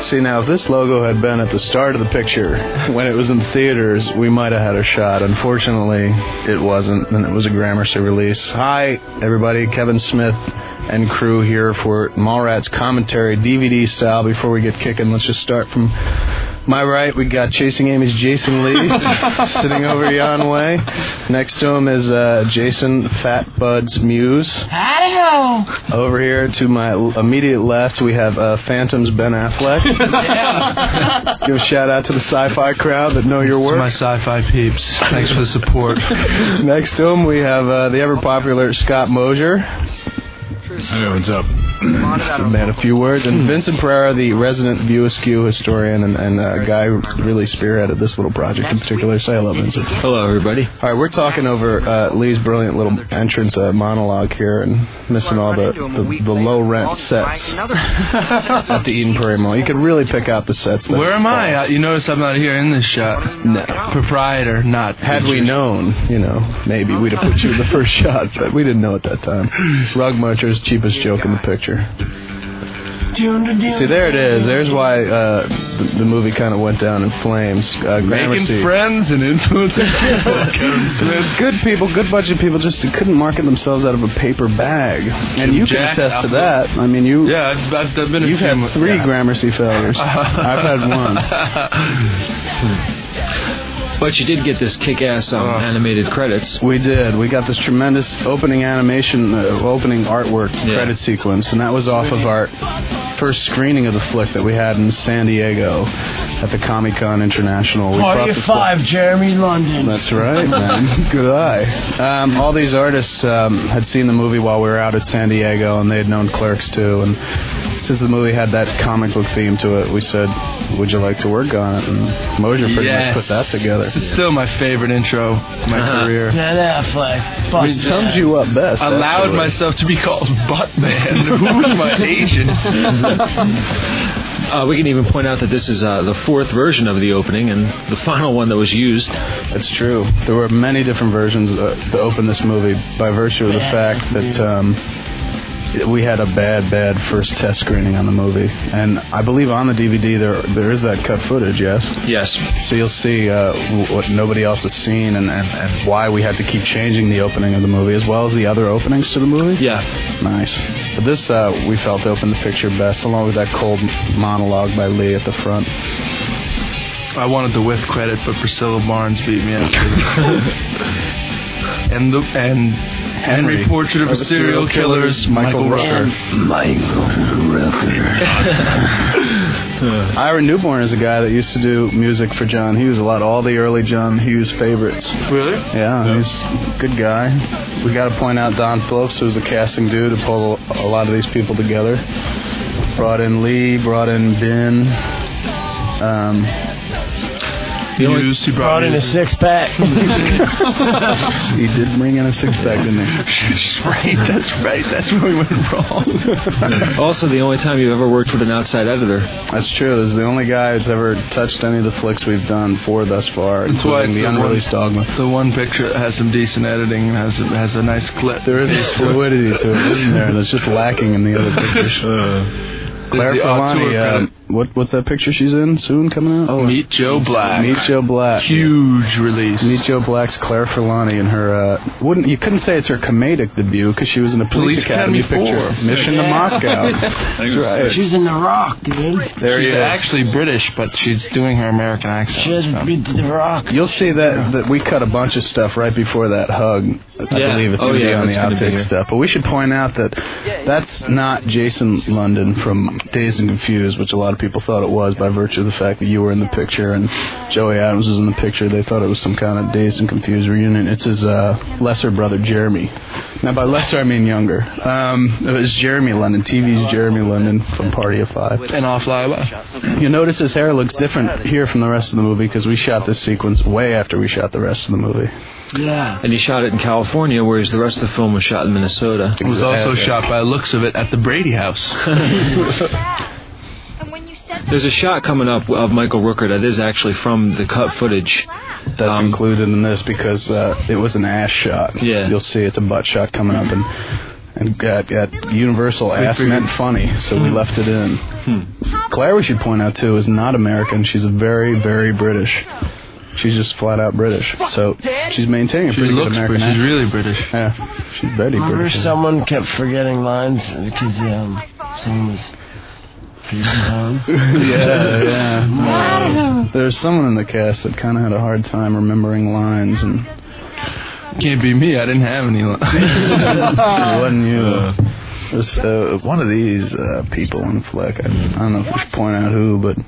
See, now, if this logo had been at the start of the picture, when it was in theaters, we might have had a shot. Unfortunately, it wasn't, and it was a Gramercy release. Hi, everybody. Kevin Smith and crew here for Mallrats commentary, DVD style. Before we get kicking, let's just start from my right. We got Chasing Amy's Jason Lee sitting over yon way. Next to him is Jason Fat Bud's Muse. Howdy-ho! Over here to my immediate left, we have Phantom's Ben Affleck. Yeah. Give a shout out to the sci-fi crowd that know your work. To my sci-fi peeps. Thanks for the support. Next to him, we have the ever-popular Scott Mosier. Hey, what's up? Man, a few words. And Vincent Pereira, the resident View Askew historian and a guy who really spearheaded this little project in particular. Say hello, Vincent. Hello, everybody. All right, we're talking over Lee's brilliant little entrance monologue here and missing all the low-rent sets at the Eden Prairie Mall. You could really pick out the sets. Where am I? You notice I'm not here in this shot. No. Proprietor, not. Had we known, maybe we'd have put you in the first shot, but we didn't know at that time. Rug Muncher's cheapest joke in the picture. See, there it is. There's why the movie kind of went down in flames. Making friends and influencing people. Kevin Smith. Good people, good bunch of people just couldn't market themselves out of a paper bag. And you can attest to that. I mean, you... Yeah, I've been You've had 3 Gramercy failures. I've had 1. But you did get this kick-ass animated credits. We did. We got this tremendous opening animation, opening artwork credit sequence, and that was off of our first screening of the flick that we had in San Diego at the Comic-Con International. Party of 5, Jeremy London. That's right, man. Good eye. All these artists had seen the movie while we were out at San Diego, and they had known Clerks, too, and since the movie had that comic book theme to it, we said, would you like to work on it? And Mosier pretty much put that together. This is still my favorite intro of my career. Ben Affleck. It summed you up best. Allowed myself to be called Buttman. Who's my agent? We can even point out that this is the 4th version of the opening and the final one that was used. That's true. There were many different versions to open this movie by virtue of the fact that we had a bad first test screening on the movie. And I believe on the DVD there is that cut footage, yes? Yes. So you'll see what nobody else has seen and why we had to keep changing the opening of the movie as well as the other openings to the movie. Yeah. Nice. But this we felt opened the picture best, along with that cold monologue by Lee at the front. I wanted the with credit, but Priscilla Barnes beat me out. and Henry, Portrait of a Serial Killer's Michael Rooker. Ira Newborn is a guy that used to do music for John Hughes a lot, all the early John Hughes favorites. Really? Yeah, he's a good guy. We got to point out Don Phillips, who was the casting dude to pull a lot of these people together. Brought in Lee, brought in Ben. He brought in a 6-pack. He did bring in a 6-pack, didn't he? That's right. That's where we went wrong. Also, the only time you've ever worked with an outside editor. That's true. This is the only guy who's ever touched any of the flicks we've done thus far, that's why including the unreleased Dogma. The one picture has some decent editing and has a nice clip. There is a fluidity to it, isn't there? That's just lacking in the other pictures. Claire Forlani, what's that picture she's in soon coming out? Oh, Meet Joe Black. Meet Joe Black. Huge release. Meet Joe Black's Claire Forlani in her, you couldn't say it's her comedic debut because she was in a Police Academy picture. Mission to Moscow. That's right. She's in The Rock, dude. She's actually British, but she's doing her American accent. She hasn't been to The Rock. You'll see that we cut a bunch of stuff right before that hug. I believe it's going to be on the outtake stuff. But we should point out that that's not Jason London from Dazed and Confused, which a lot of people thought it was by virtue of the fact that you were in the picture and Joey Adams was in the picture. They thought it was some kind of Dazed and Confused reunion. It's his lesser brother, Jeremy. Now, by lesser, I mean younger. It was Jeremy London, TV's Jeremy London from Party of 5. And Off Lila. You notice his hair looks different here from the rest of the movie because we shot this sequence way after we shot the rest of the movie. Yeah. And he shot it in California, whereas the rest of the film was shot in Minnesota. It was also shot, by the looks of it, at the Brady House. There's a shot coming up of Michael Rooker that is actually from the cut footage. That's included in this because it was an ass shot. Yeah. You'll see it's a butt shot coming up, and And at Universal, ass meant funny, so we left it in. Claire, we should point out, too, is not American. She's a very, very British. She's just flat out British. So she's maintaining a pretty good American accent. She's really British. Yeah, she's very British. Someone kept forgetting lines because someone was... yeah. There's someone in the cast that kind of had a hard time remembering lines, and can't be me. I didn't have any lines. It wasn't you. It was one of these people in the flick. I don't know if we should point out who, but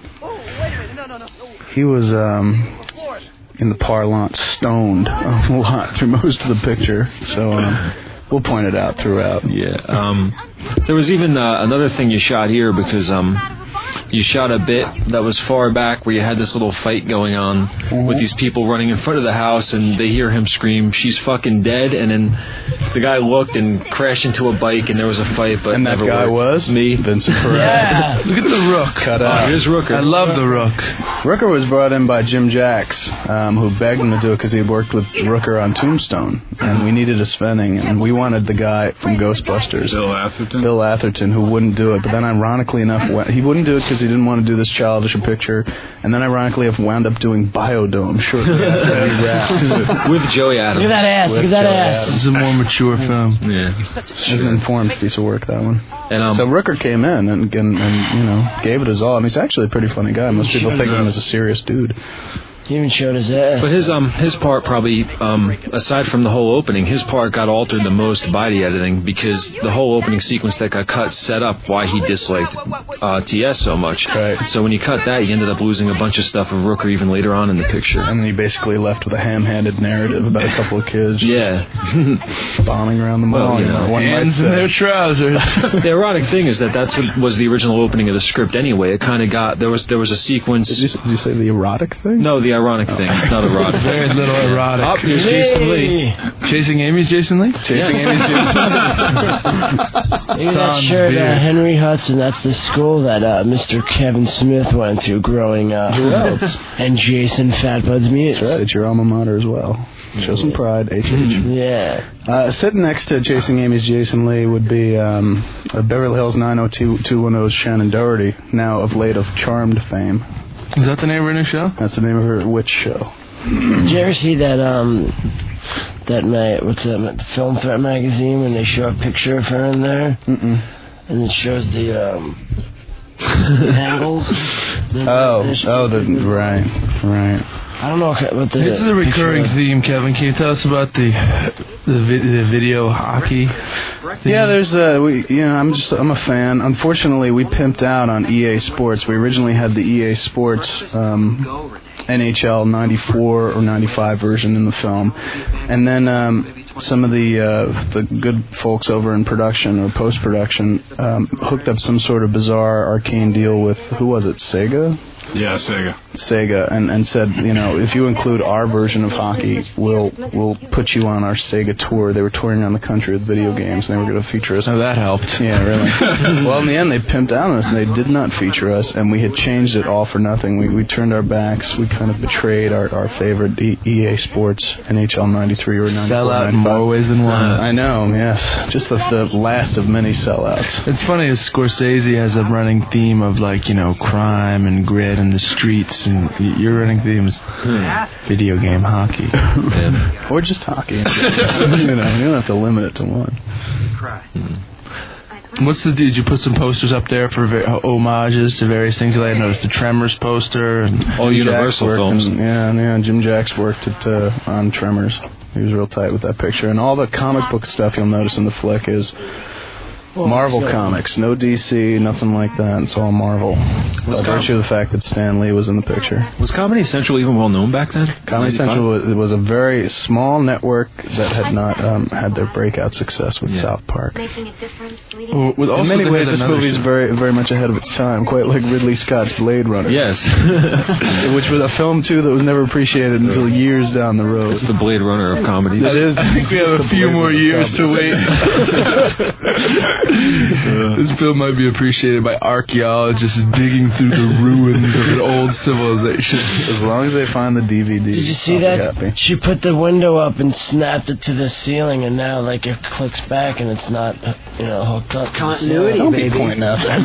he was in the parlance stoned a lot through most of the picture. So we'll point it out throughout. Yeah. There was even another thing you shot here because you shot a bit that was far back where you had this little fight going on with these people running in front of the house, and they hear him scream, "She's fucking dead!" And then the guy looked and crashed into a bike, and there was a fight, but and that guy was me, Vincent Perez. Yeah. Look at the Rook. Cut out. Here's Rooker. I love the Rook. Rooker was brought in by Jim Jacks, who begged him to do it because he had worked with Rooker on Tombstone, and we needed a Svenning, and we wanted the guy from Ghostbusters, Bill Atherton, who wouldn't do it. But then, ironically enough, he wouldn't do it because he didn't want to do this childish picture, and then ironically have wound up doing Biodome shortly after he rapped. With Joey Adams. Look at that ass. Look at that ass. It's a more mature film. Yeah. It's an informed piece of work, that one. And, so Rooker came in and gave it his all, and he's actually a pretty funny guy. Most people think of him as a serious dude. He even showed his ass. But his part probably, aside from the whole opening, his part got altered the most by the editing because the whole opening sequence that got cut set up why he disliked T.S. so much. Right. So when you cut that, you ended up losing a bunch of stuff of Rooker even later on in the picture. And then you basically left with a ham-handed narrative about a couple of kids bombing around the mall. Hands in their trousers. The ironic thing is that's what was the original opening of the script anyway. It kind of got, there was a sequence. Did you say the erotic thing? No, the ironic thing, not erotic. Very little erotic. Up, here's Jason Lee. Chasing Amy's Jason Lee? Chasing Amy's Jason Lee. That shirt, Henry Hudson, that's the school that Mr. Kevin Smith went to growing up. Who else? And Jason Fatbuds Muse. That's right, it's your alma mater as well. Show some pride, HH. Yeah. Sitting next to Chasing Amy's Jason Lee would be Beverly Hills 90210's Shannon Doherty, now of late of Charmed fame. Is that the name of her new show? That's the name of her witch show. Did you ever see that what's that, Film Threat magazine, when they show a picture of her in there? Mm-mm. And it shows the angles. Right. I don't know what the... This is a recurring theme, Kevin. Can you tell us about the video hockey thing? Yeah, there's I'm a fan. Unfortunately, we pimped out on EA Sports. We originally had the EA Sports NHL 94 or 95 version in the film, and then some of the good folks over in production or post-production hooked up some sort of bizarre arcane deal with, who was it, Sega? Yeah, Sega, and said, if you include our version of hockey, we'll put you on our Sega tour. They were touring around the country with video games, and they were going to feature us. Oh, that helped. Yeah, really. Well, in the end, they pimped out on us, and they did not feature us, and we had changed it all for nothing. We turned our backs. We kind of betrayed our favorite EA Sports NHL 93 or 94. Sell out in more ways than one. I know, yes. Just the last of many sellouts. It's funny, as Scorsese has a running theme of, crime and grit and the streets, and your running theme is video game hockey. Or just hockey. You don't have to limit it to one. What's the deal? Did you put some posters up there for homages to various things? I noticed the Tremors poster. And Universal films. Jim Jacks worked on Tremors. He was real tight with that picture. And all the comic book stuff you'll notice in the flick is Marvel Comics. No DC, nothing like that. It's all Marvel. By virtue of the fact that Stan Lee was in the picture. Was Comedy Central even well known back then? Comedy Central was a very small network that had not had their breakout success with South Park. Making a difference, In many ways, this movie is very, very much ahead of its time, quite like Ridley Scott's Blade Runner. Yes. Which was a film, too, that was never appreciated until years down the road. It's the Blade Runner of comedy. It is. I think we have a few more years to wait. This film might be appreciated by archaeologists digging through the ruins of an old civilization. As long as they find the DVD. Did you see that? Happy. She put the window up and snapped it to the ceiling, and now like it clicks back and it's not hooked up. Continuity, Don't baby. Be pointing out there.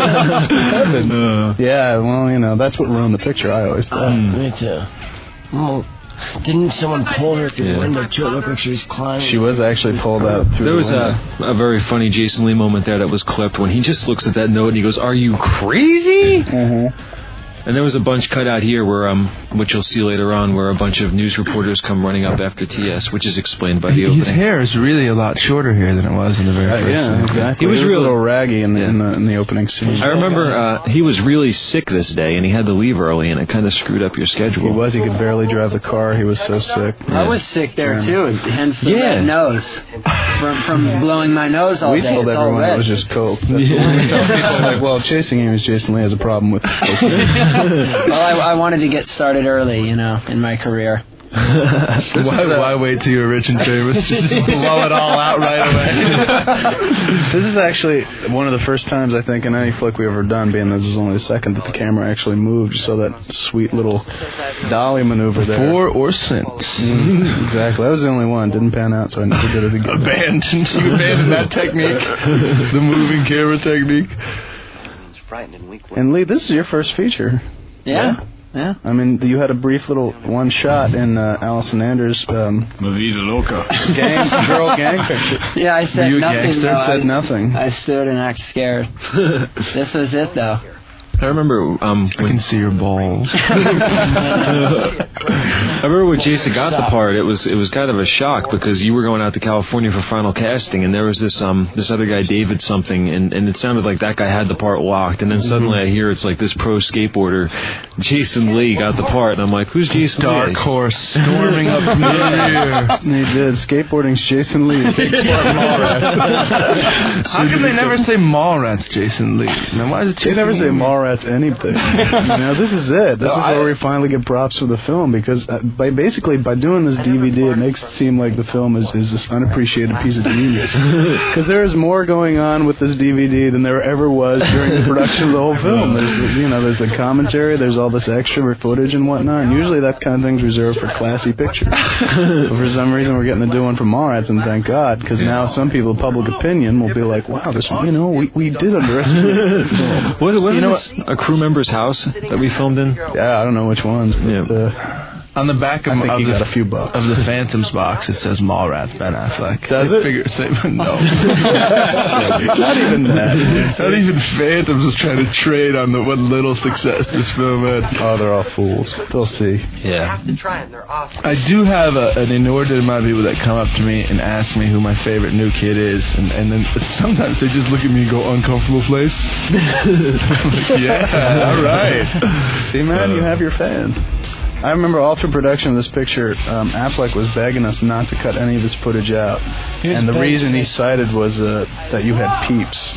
Yeah, well, that's what ruined the picture. I always thought. Me too. Well, didn't someone pull her through the window too? It looked like she was climbing. She was actually pulled out through There was the a very funny Jason Lee moment there that was clipped when he just looks at that note and he goes, "Are you crazy?" Mm-hmm. And there was a bunch cut out here where, which you'll see later on, where a bunch of news reporters come running up after TS, which is explained by the opening. His hair is really a lot shorter here than it was in the very first Yeah, scene. exactly. He was a really little raggy in the opening scene. I remember he was really sick this day, and he had to leave early, and it kind of screwed up your schedule. He was. He could barely drive the car. He was so sick. I was sick there too, hence the red nose from blowing my nose all day. We told everyone it was just coke. That's what we tell people. Like, well, Chasing Amy, Jason Lee has a problem with coke. Well, I wanted to get started early, in my career. Why wait till you're rich and famous? Just blow it all out right away. This is actually one of the first times, I think, in any flick we've ever done, being this was only the second that the camera actually moved. You saw that sweet little dolly maneuver there. Before or since. Exactly. That was the only one. Didn't pan out, so I never did it again. You abandoned that technique. The moving camera technique. And Lee, this is your first feature. Yeah. I mean, you had a brief little one shot in Allison Anders' La Vida Loca. girl gang picture. Yeah, I said nothing. Said nothing. I stood and acted scared. This was it, though. I remember I can see your balls. I remember when Jason got the part, it was kind of a shock because you were going out to California for final casting, and there was this other guy, David something, and it sounded like that guy had the part locked, and then suddenly I hear it's like this pro skateboarder, Jason Lee, got the part, and I'm like, who's Jason Lee? Dark horse storming up from the rear. He did. Skateboarding's Jason Lee. Takes part in Mallrats. How come they never say Mallrats, Jason Lee? Now, why is it They never say Mallrats anything. This is it. This is where we finally get props for the film, because by doing this DVD, it makes it seem like the film is this unappreciated piece of genius. Because there is more going on with this DVD than there ever was during the production of the whole film. There's the commentary, there's all this extra footage and whatnot. And usually that kind of thing's reserved for classy pictures. But for some reason, we're getting to do one from Mallrats, and thank God, because now some people, public opinion, will be like, "Wow, this we did underestimate the film." Wasn't this a crew member's house that we filmed in? Yeah, I don't know which ones, but on the back of he got a few bucks. Of the Phantoms box, it says Mallrats Ben Affleck. Does it? No. Not even that. Not even Phantoms was trying to trade on what little success this film had. Oh, they're all fools. They'll see. Yeah. I do have an inordinate amount of people that come up to me and ask me who my favorite new kid is, and then sometimes they just look at me and go, "Uncomfortable place?" Yeah, all right. See, man, you have your fans. I remember all through production of this picture, Affleck was begging us not to cut any of his footage out. And the reason he cited was that you had peeps.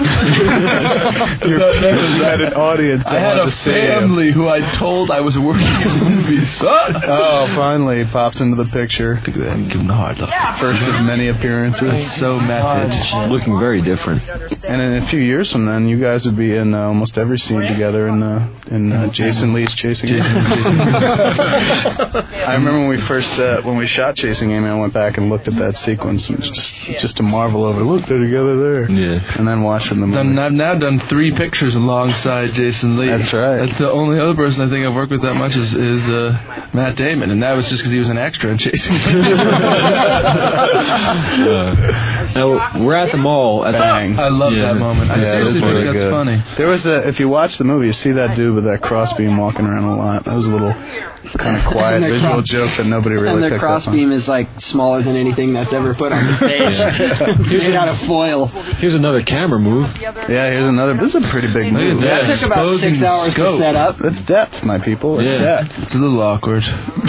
Your peeps had an audience. I had a family who I told I was working in movies. Oh, finally, he pops into the picture. Look at that. Give him the hard look. First of many appearances. So method. Looking very different. And in a few years from then, you guys would be in almost every scene together in Jason Lee's Chasing Amy. I remember when we when we shot Chasing Amy, I went back and looked at that sequence and just to marvel over. Look, they're together there. Yeah. And then watching them. I've now done 3 pictures alongside Jason Lee. That's right. That's the only other person I think I've worked with that much is Matt Damon, and that was just because he was an extra in Chasing Amy. Now we're at the mall. Bang! I love that moment. I seriously think that's funny. There was if you watch the movie, you see that dude with that crossbeam walking around a lot. That was a little kind of quiet visual joke that nobody really picked up on. And the crossbeam is like smaller than anything that's ever put on the stage. It's made out of foil. Here's another camera move. Yeah, here's another. This is a pretty big move. That took about 6 hours to set up. That's depth, my people. It's depth. It's a little awkward.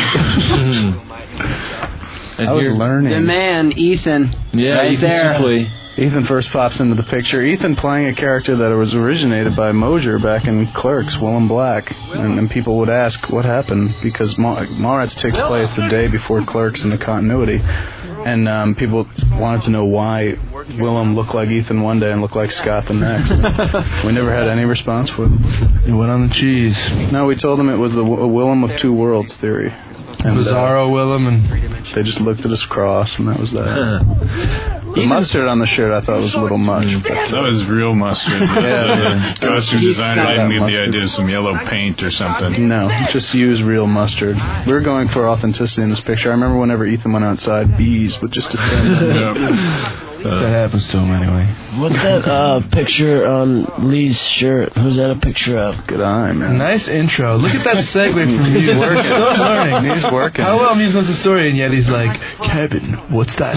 I was learning. The man, Ethan. Yeah, right Ethan there. Suplee. Ethan first pops into the picture. Ethan playing a character that was originated by Mosier back in Clerks, Willem Black. And people would ask what happened because Mallrats takes place the day before Clerks in the continuity. And people wanted to know why Willem look like Ethan one day and look like Scott the next. We never had any response for it. It went on the cheese. No, we told them it was the Willem of two worlds theory. And, Bizarro Willem, and they just looked at us cross, and that was that. The mustard on the shirt I thought was a little much. That was real mustard. Yeah, the costume designer didn't get the idea of some yellow paint or something. No, just use real mustard. We were going for authenticity in this picture. I remember whenever Ethan went outside, bees would just descend. That happens to him anyway. What's that picture on Lee's shirt? Who's that a picture of? Good eye, man. Nice intro. Look at that segue from you. Working. Still learning. He's working. How well he knows the story, and yet he's like, Kevin, what's that?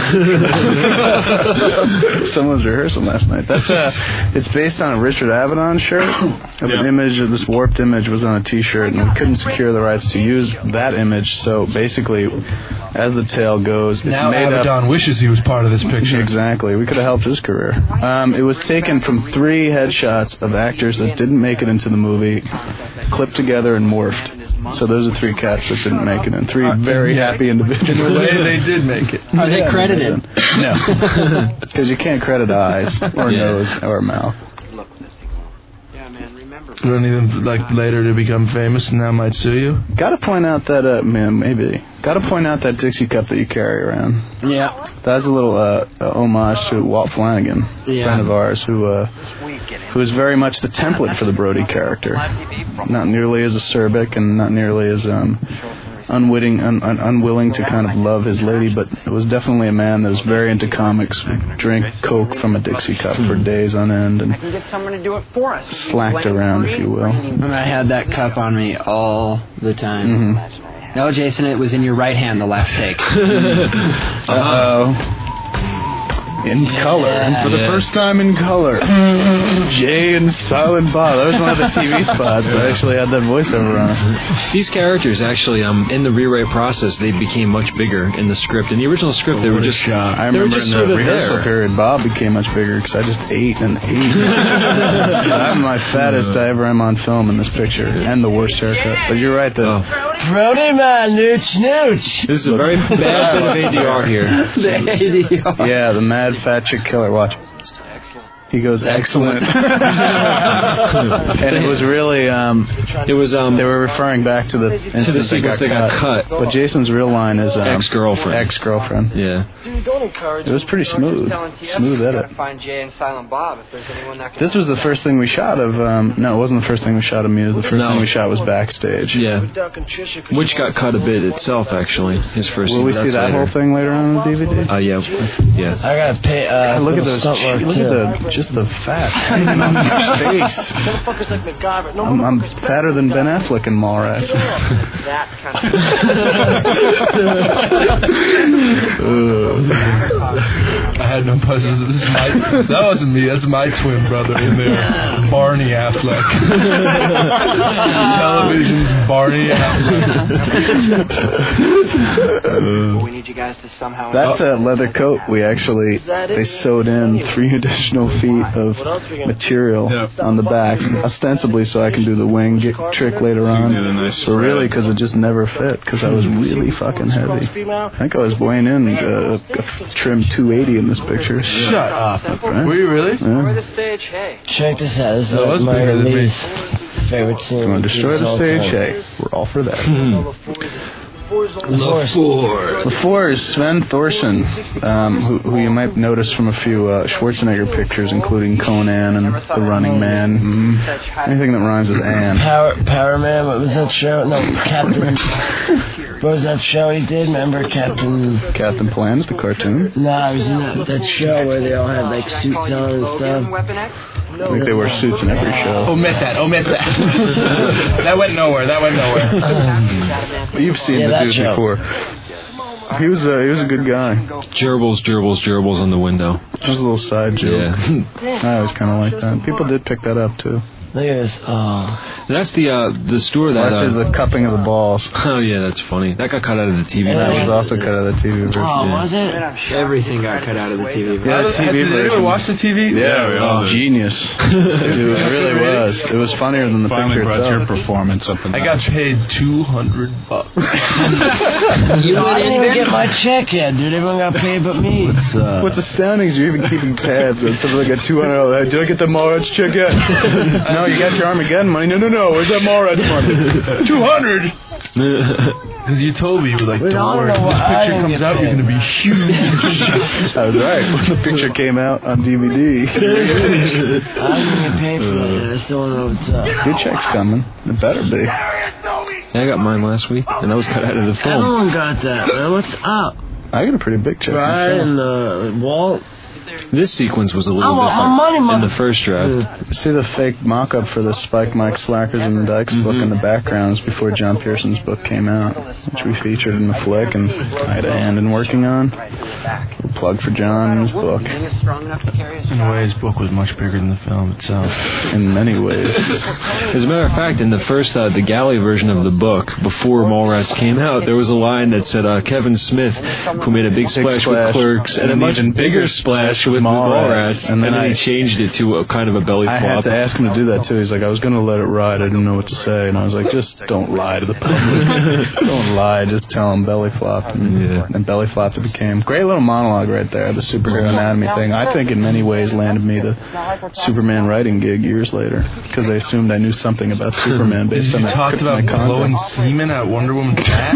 Someone's rehearsal last night. That's it's based on a Richard Avedon shirt. An image of this warped image was on a T-shirt, and we couldn't secure the rights to use that image. So basically, as the tale goes, it's now made Avedon wishes he was part of this picture. Exactly. We could have helped his career. It was taken from 3 headshots of actors that didn't make it into the movie, clipped together and morphed. So those are 3 cats that didn't make it, and 3 very happy individuals. In a way, they did make it. Are they credited? No. Because you can't credit eyes or nose or mouth. You don't need them later to become famous and now might sue you? Gotta point out that, Gotta point out that Dixie cup that you carry around. Yeah. That's a little homage to Walt Flanagan, a friend of ours, who is very much the template for the Brody character. Not nearly as acerbic and not nearly as unwilling to kind of love his lady, but it was definitely a man that was very into comics, drank Coke from a Dixie cup for days on end, and slacked around, if you will. And I had that cup on me all the time. Mm-hmm. No, Jason, it was in your right hand the last take. Uh-oh. In color, and for the first time in color, Jay and Silent Bob. That was one of the TV spots that actually had that voiceover on it. These characters actually, in the rewrite process, they became much bigger in the script. In the original script, they were just. I remember in the rehearsal period, Bob became much bigger because I just ate and ate. I'm my fattest I ever am on film in this picture, and the worst haircut. But you're right, though. Brody, man, nooch. This is a very bad bit of ADR here. The ADR. Yeah, the mad fat chick killer. Watch. He goes, excellent. And it was really, they were referring back to the instance they got cut. But Jason's real line is ex-girlfriend. Yeah. It was pretty smooth. Smooth edit. This was the first thing we shot of, no, it wasn't the first thing we shot of me. It was the first thing we shot was backstage. Yeah. Which got cut a bit itself, actually. His first. Will we see that whole thing later on the DVD? Yeah. Yes. I gotta pay, look at those, look at just the fat hanging on my face. I'm fatter than Ben Affleck in Mallrats. I had no buzzers. That wasn't me. That's my twin brother in there, Barney Affleck. Television's Barney Affleck. We need you guys to somehow. That's a leather coat. They sewed in 3 additional feet of material on the back, ostensibly so I can do the wing trick later on. But really, because it just never fit, because I was really fucking heavy. I think I was weighing in a trim 280 in this picture. Shut up. Right? Were you really? Yeah. Check this out. This is my Lee's favorite scene. You want to destroy the stage? Hey, we're all for that. LaFour is Sven Thorsen, who you might notice from a few Schwarzenegger pictures, including Conan and The Running Man. Anything that rhymes with Ann. Power Man, what was that show? No, Captain. What was that show he did? Remember Captain Planet, the cartoon? No, I was in that show where they all had like suits on and stuff. I think they wear suits in every show. Omit that. That went nowhere. You've seen the dude before. He was a good guy. Gerbils on the window. Just a little side joke. Yeah. I always kind of like that. People did pick that up too. Look at this. Oh. That's the store that. That's the cupping of the balls. Oh yeah, that's funny. That got cut out of the TV. That was also cut out of the TV version. Oh, was it? Everything got cut out of the TV version. Yeah, the TV version. Did anyone watch the TV? Yeah, we all did. Genius. Dude, it really was. was. It was funnier than the Finally picture brought itself. your performance up. I got paid $200. I didn't even get my check yet, dude. Everyone got paid but me. What's astounding is you're even keeping tabs. It's like a $200. Did I get the Mallrats check yet? No, you got your Armageddon money. No. Where's that Mallrats money? $200. Because you told me, you were like, don't worry, when this picture comes out, you're going to be huge. I was right. When the picture came out on DVD. I didn't get paid for it. I still don't know what's up. Your check's coming. It better be. Yeah, I got mine last week, and I was cut out of the film. Everyone got that, man. What's up? I got a pretty big check. Brian and Walt. This sequence was a little different in the first draft. See the fake mock-up for the Spike Mike Slackers and the Dykes book in the backgrounds before John Pearson's book came out, which we featured in the flick and I had a hand in working on. A plug for John and his book. In a way, his book was much bigger than the film itself. In many ways. As a matter of fact, in the first, the galley version of the book, before Mallrats came out, there was a line that said, Kevin Smith, who made a big splash with Clerks, and a much bigger splash with Mallrats, and then he changed it to a kind of a belly flop. I had to ask him to do that too. He's like, I was going to let it ride. I didn't know what to say, and I was like, just don't lie to the public. Don't lie. Just tell him belly flop, and belly flop it became. Great little monologue right there. The superhero anatomy thing. I think in many ways landed me the Superman writing gig years later because they assumed I knew something about Superman based on that. You talked about blowing semen at Wonder Woman's ass.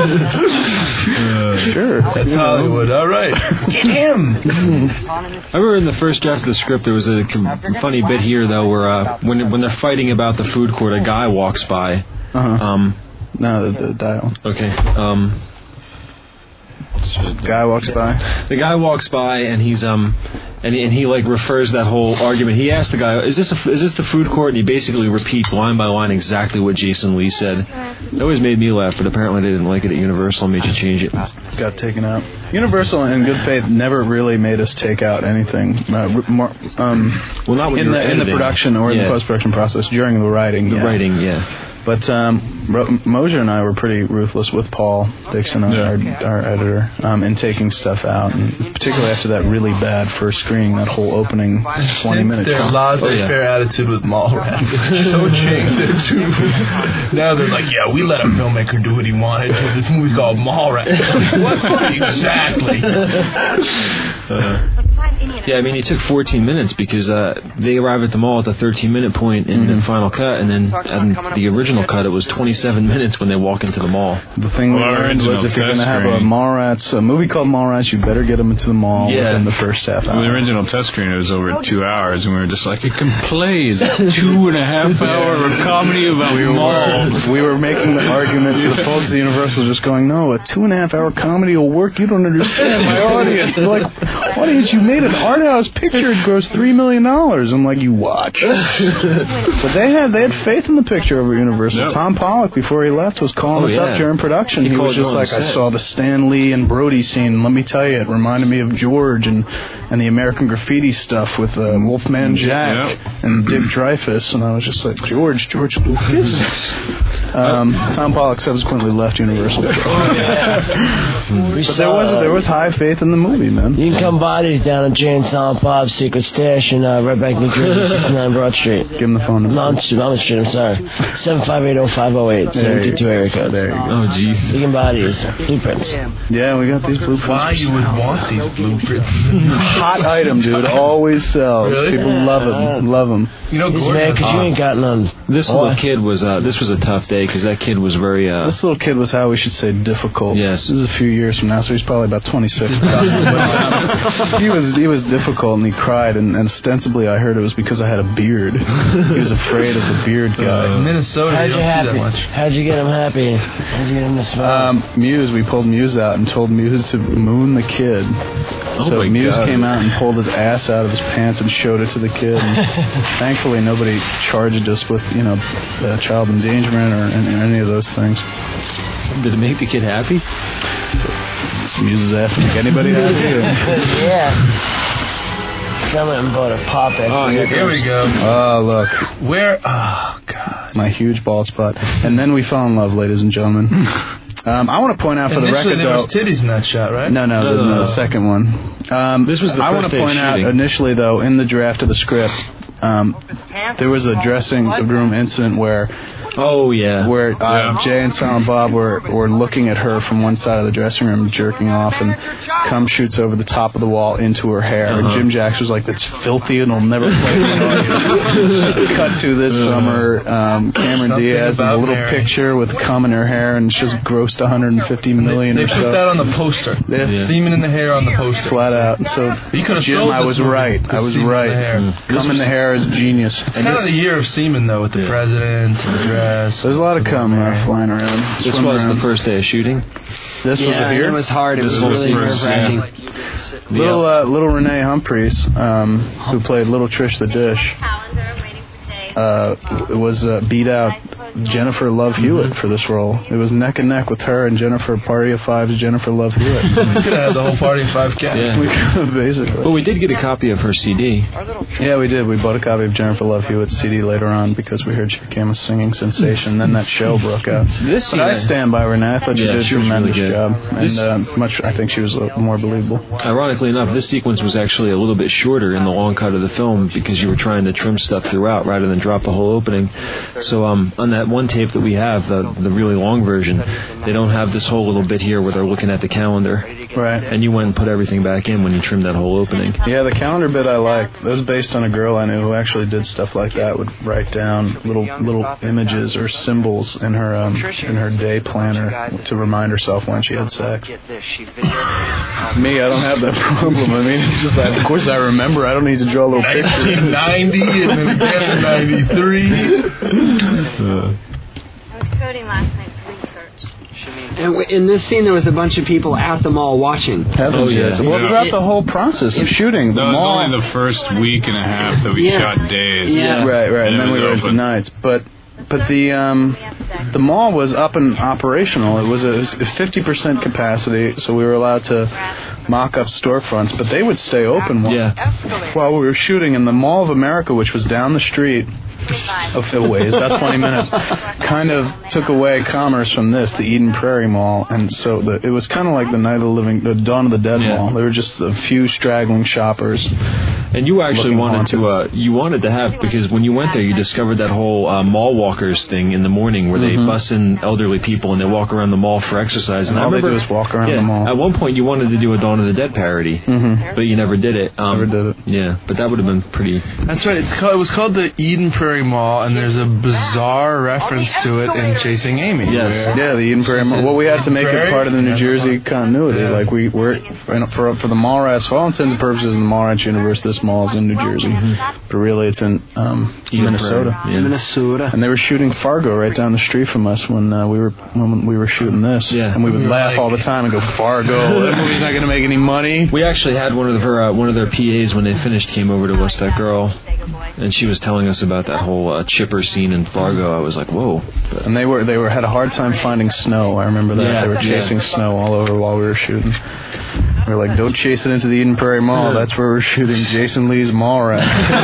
Sure, that's Hollywood. All right, get him. I remember in the first draft of the script there was a funny bit here though where when they're fighting about the food court, a guy walks by. No, the dial. Okay. Guy walks by. The guy walks by and he's and he like refers that whole argument. He asked the guy, "Is this the food court?" And he basically repeats line by line exactly what Jason Lee said. It always made me laugh, but apparently they didn't like it at Universal and made you change it. Got taken out. Universal, in good faith, never really made us take out anything. Well, not when in the production or in the post-production process during the writing. But Mosier and I were pretty ruthless with Paul Dixon, our editor, in taking stuff out, and particularly after that really bad first screening, that whole opening 20-minute. Their laissez-faire attitude with Mallrats so changed it too. Now they're like, yeah, we let a filmmaker do what he wanted with this movie called Mallrats. What exactly? Yeah, I mean, it took 14 minutes because they arrive at the mall at the 13-minute point in the final cut, and then the original cut, it was 27 minutes when they walk into the mall. The thing we learned was if you're going to have a movie called Mallrats, you better get them into the mall within the first half hour. The original test screen, it was over 2 hours, and we were just like, it can play as a 2.5 hour comedy about malls. We were making the argument to the folks at Universal, just going, no, a 2.5 hour comedy will work. You don't understand my audience. They're like, audience, you made an art house picture. It grossed $3 million. I'm like, you watch. But they had faith in the picture over Universal. Yep. Tom Pollock, before he left, was calling us up during production. He was just like, I saw the Stan Lee and Brody scene. Let me tell you, it reminded me of George and the American Graffiti stuff with Wolfman Jack and Dick Dreyfuss. And I was just like, George Lucas. Tom Pollock subsequently left Universal. But there was high faith in the movie, man. You can come bodies down at Jane Silent Bob's Secret Stash in Redback, New Jersey, 69 Broad Street. Give him the phone number. No, on the street, I'm sorry. 758-0508, 722 area code. There you go. Oh, jeez. Vegan bodies, blueprints. Yeah, we got these blueprints. Why you would want these blueprints? Hot item, dude. Always sells. Really? People love them. You know, man, because you ain't got none. This little kid was, this was a tough day because that kid was very, This little kid was how we should say difficult. Yes. This is a few years from now, so he's probably about 26. He was difficult and he cried, and ostensibly I heard it was because I had a beard. He was afraid of the beard guy. Minnesota, How'd you you don't see that happy? much. How'd you get him happy? How'd you get him to smile? Muse, we pulled Muse out and told Muse to moon the kid. So Muse came out and pulled his ass out of his pants and showed it to the kid. And thankfully, nobody charged us with, child endangerment or any of those things. Did it make the kid happy? Muse's ass make anybody happy? Yeah. Someone and bought a pop it. Oh, here we go. Oh, look. Where? Oh, God. My huge bald spot. And then we fell in love, ladies and gentlemen. I want to point out for the record, there though. was titties in that shot, right? No, the second one. This was the I want to point out initially, though, in the draft of the script, there was a dressing room incident where Jay and Silent Bob were looking at her from one side of the dressing room, jerking off, and cum shoots over the top of the wall into her hair. And Jim Jacks was like, "That's filthy, and will never play the audience." Cut to this summer, Cameron Diaz in a little picture with cum in her hair, and she's grossed 150 million. They or put so. that on the poster. Semen in the hair on the poster. Flat out. So Jim, I was right. Cum in the hair is genius. It's kind of the year of semen, though, with the president and the dress. There's a lot of cum flying around. This was the first day of shooting. This was here. It was hard. It was really nerve-wracking. Little Renee Humphreys, who played Little Trish the Dish, was beat out Jennifer Love Hewitt for this role. It was neck and neck with her and Jennifer Party of Five's Jennifer Love Hewitt. We could have had the whole Party of Five cast. Yeah. We could have, basically. Well, we did get a copy of her CD. Yeah, we did. We bought a copy of Jennifer Love Hewitt's CD later on because we heard she became a singing sensation. Then that show broke out. But I stand by Renee. I thought she did a tremendous job. And I think she was more believable. Ironically enough, this sequence was actually a little bit shorter in the long cut of the film because you were trying to trim stuff throughout rather than drop the whole opening. So on that one tape that we have, the really long version, they don't have this whole little bit here where they're looking at the calendar. Right. And you went and put everything back in when you trimmed that whole opening. Yeah, the calendar bit I liked. That was based on a girl I knew who actually did stuff like that. Would write down little images or symbols in her day planner to remind herself when she had sex. Me, I don't have that problem. I mean, it's just that, of course I remember. I don't need to draw little pictures. 1990 and then again in 93. I was coding last night for research. And in this scene, there was a bunch of people at the mall watching. Well, throughout the whole process of shooting, the mall. That was only the first week and a half that we shot days. Yeah, right. And then we were into nights, but the mall was up and operational. It was 50% capacity, so we were allowed to mock up storefronts, but they would stay open while we were shooting. And the Mall of America, which was down the street a ways, about 20 minutes, kind of took away commerce from the Eden Prairie Mall, and so it was kind of like the Dawn of the Dead Mall. There were just a few straggling shoppers. And you actually wanted to have, because when you went there, you discovered that whole mall walkers thing in the morning where they bus in elderly people and they walk around the mall for exercise. And all they do is walk around the mall. At one point, you wanted to do a Dawn of the Dead parody, but you never did it. Never did it. Yeah, but that would have been pretty. That's right. It was called the Eden Prairie Mall, and there's a bizarre reference to it in Chasing Amy. Yes. Yeah, the Eden Prairie Mall. Well, we had to make it part of the New Jersey continuity. Yeah. Like we were for the Mallrats, for all intents and purposes, in the Mallrats universe, this mall is in New Jersey, but really it's in Minnesota. Yeah. Minnesota. And they were shooting Fargo right down the street from us when we were shooting this. Yeah. And we would laugh all the time and go, Fargo, that movie's not going to make any money. We actually had one of their PAs when they finished came over to us, that girl, and she was telling us about that whole chipper scene in Fargo. I was like, whoa. And they had a hard time finding snow. I remember that. Yeah, they were chasing snow all over while we were shooting. We were like, don't chase it into the Eden Prairie Mall. That's where we're shooting Jason Lee's Mallrats.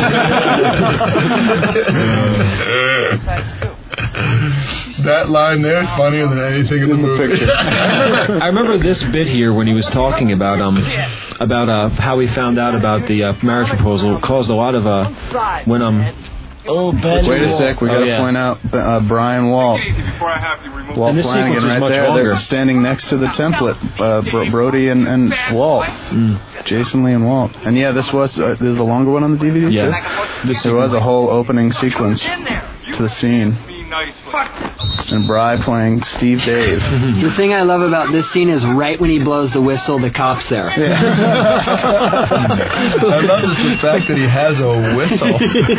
That line there is funnier than anything in the movie. I remember this bit here when he was talking about how he found out about the marriage proposal. It caused a lot of when wait a sec, we got to point out Brian Walt Flanagan right there. Longer. They're standing next to the template. Brody and Walt, Jason Lee and Walt. And this is the longer one on the DVD too. There was a whole opening sequence to the scene. And Bry playing Steve Dave. The thing I love about this scene is right when he blows the whistle, the cop's there. Yeah. I love the fact that he has a whistle.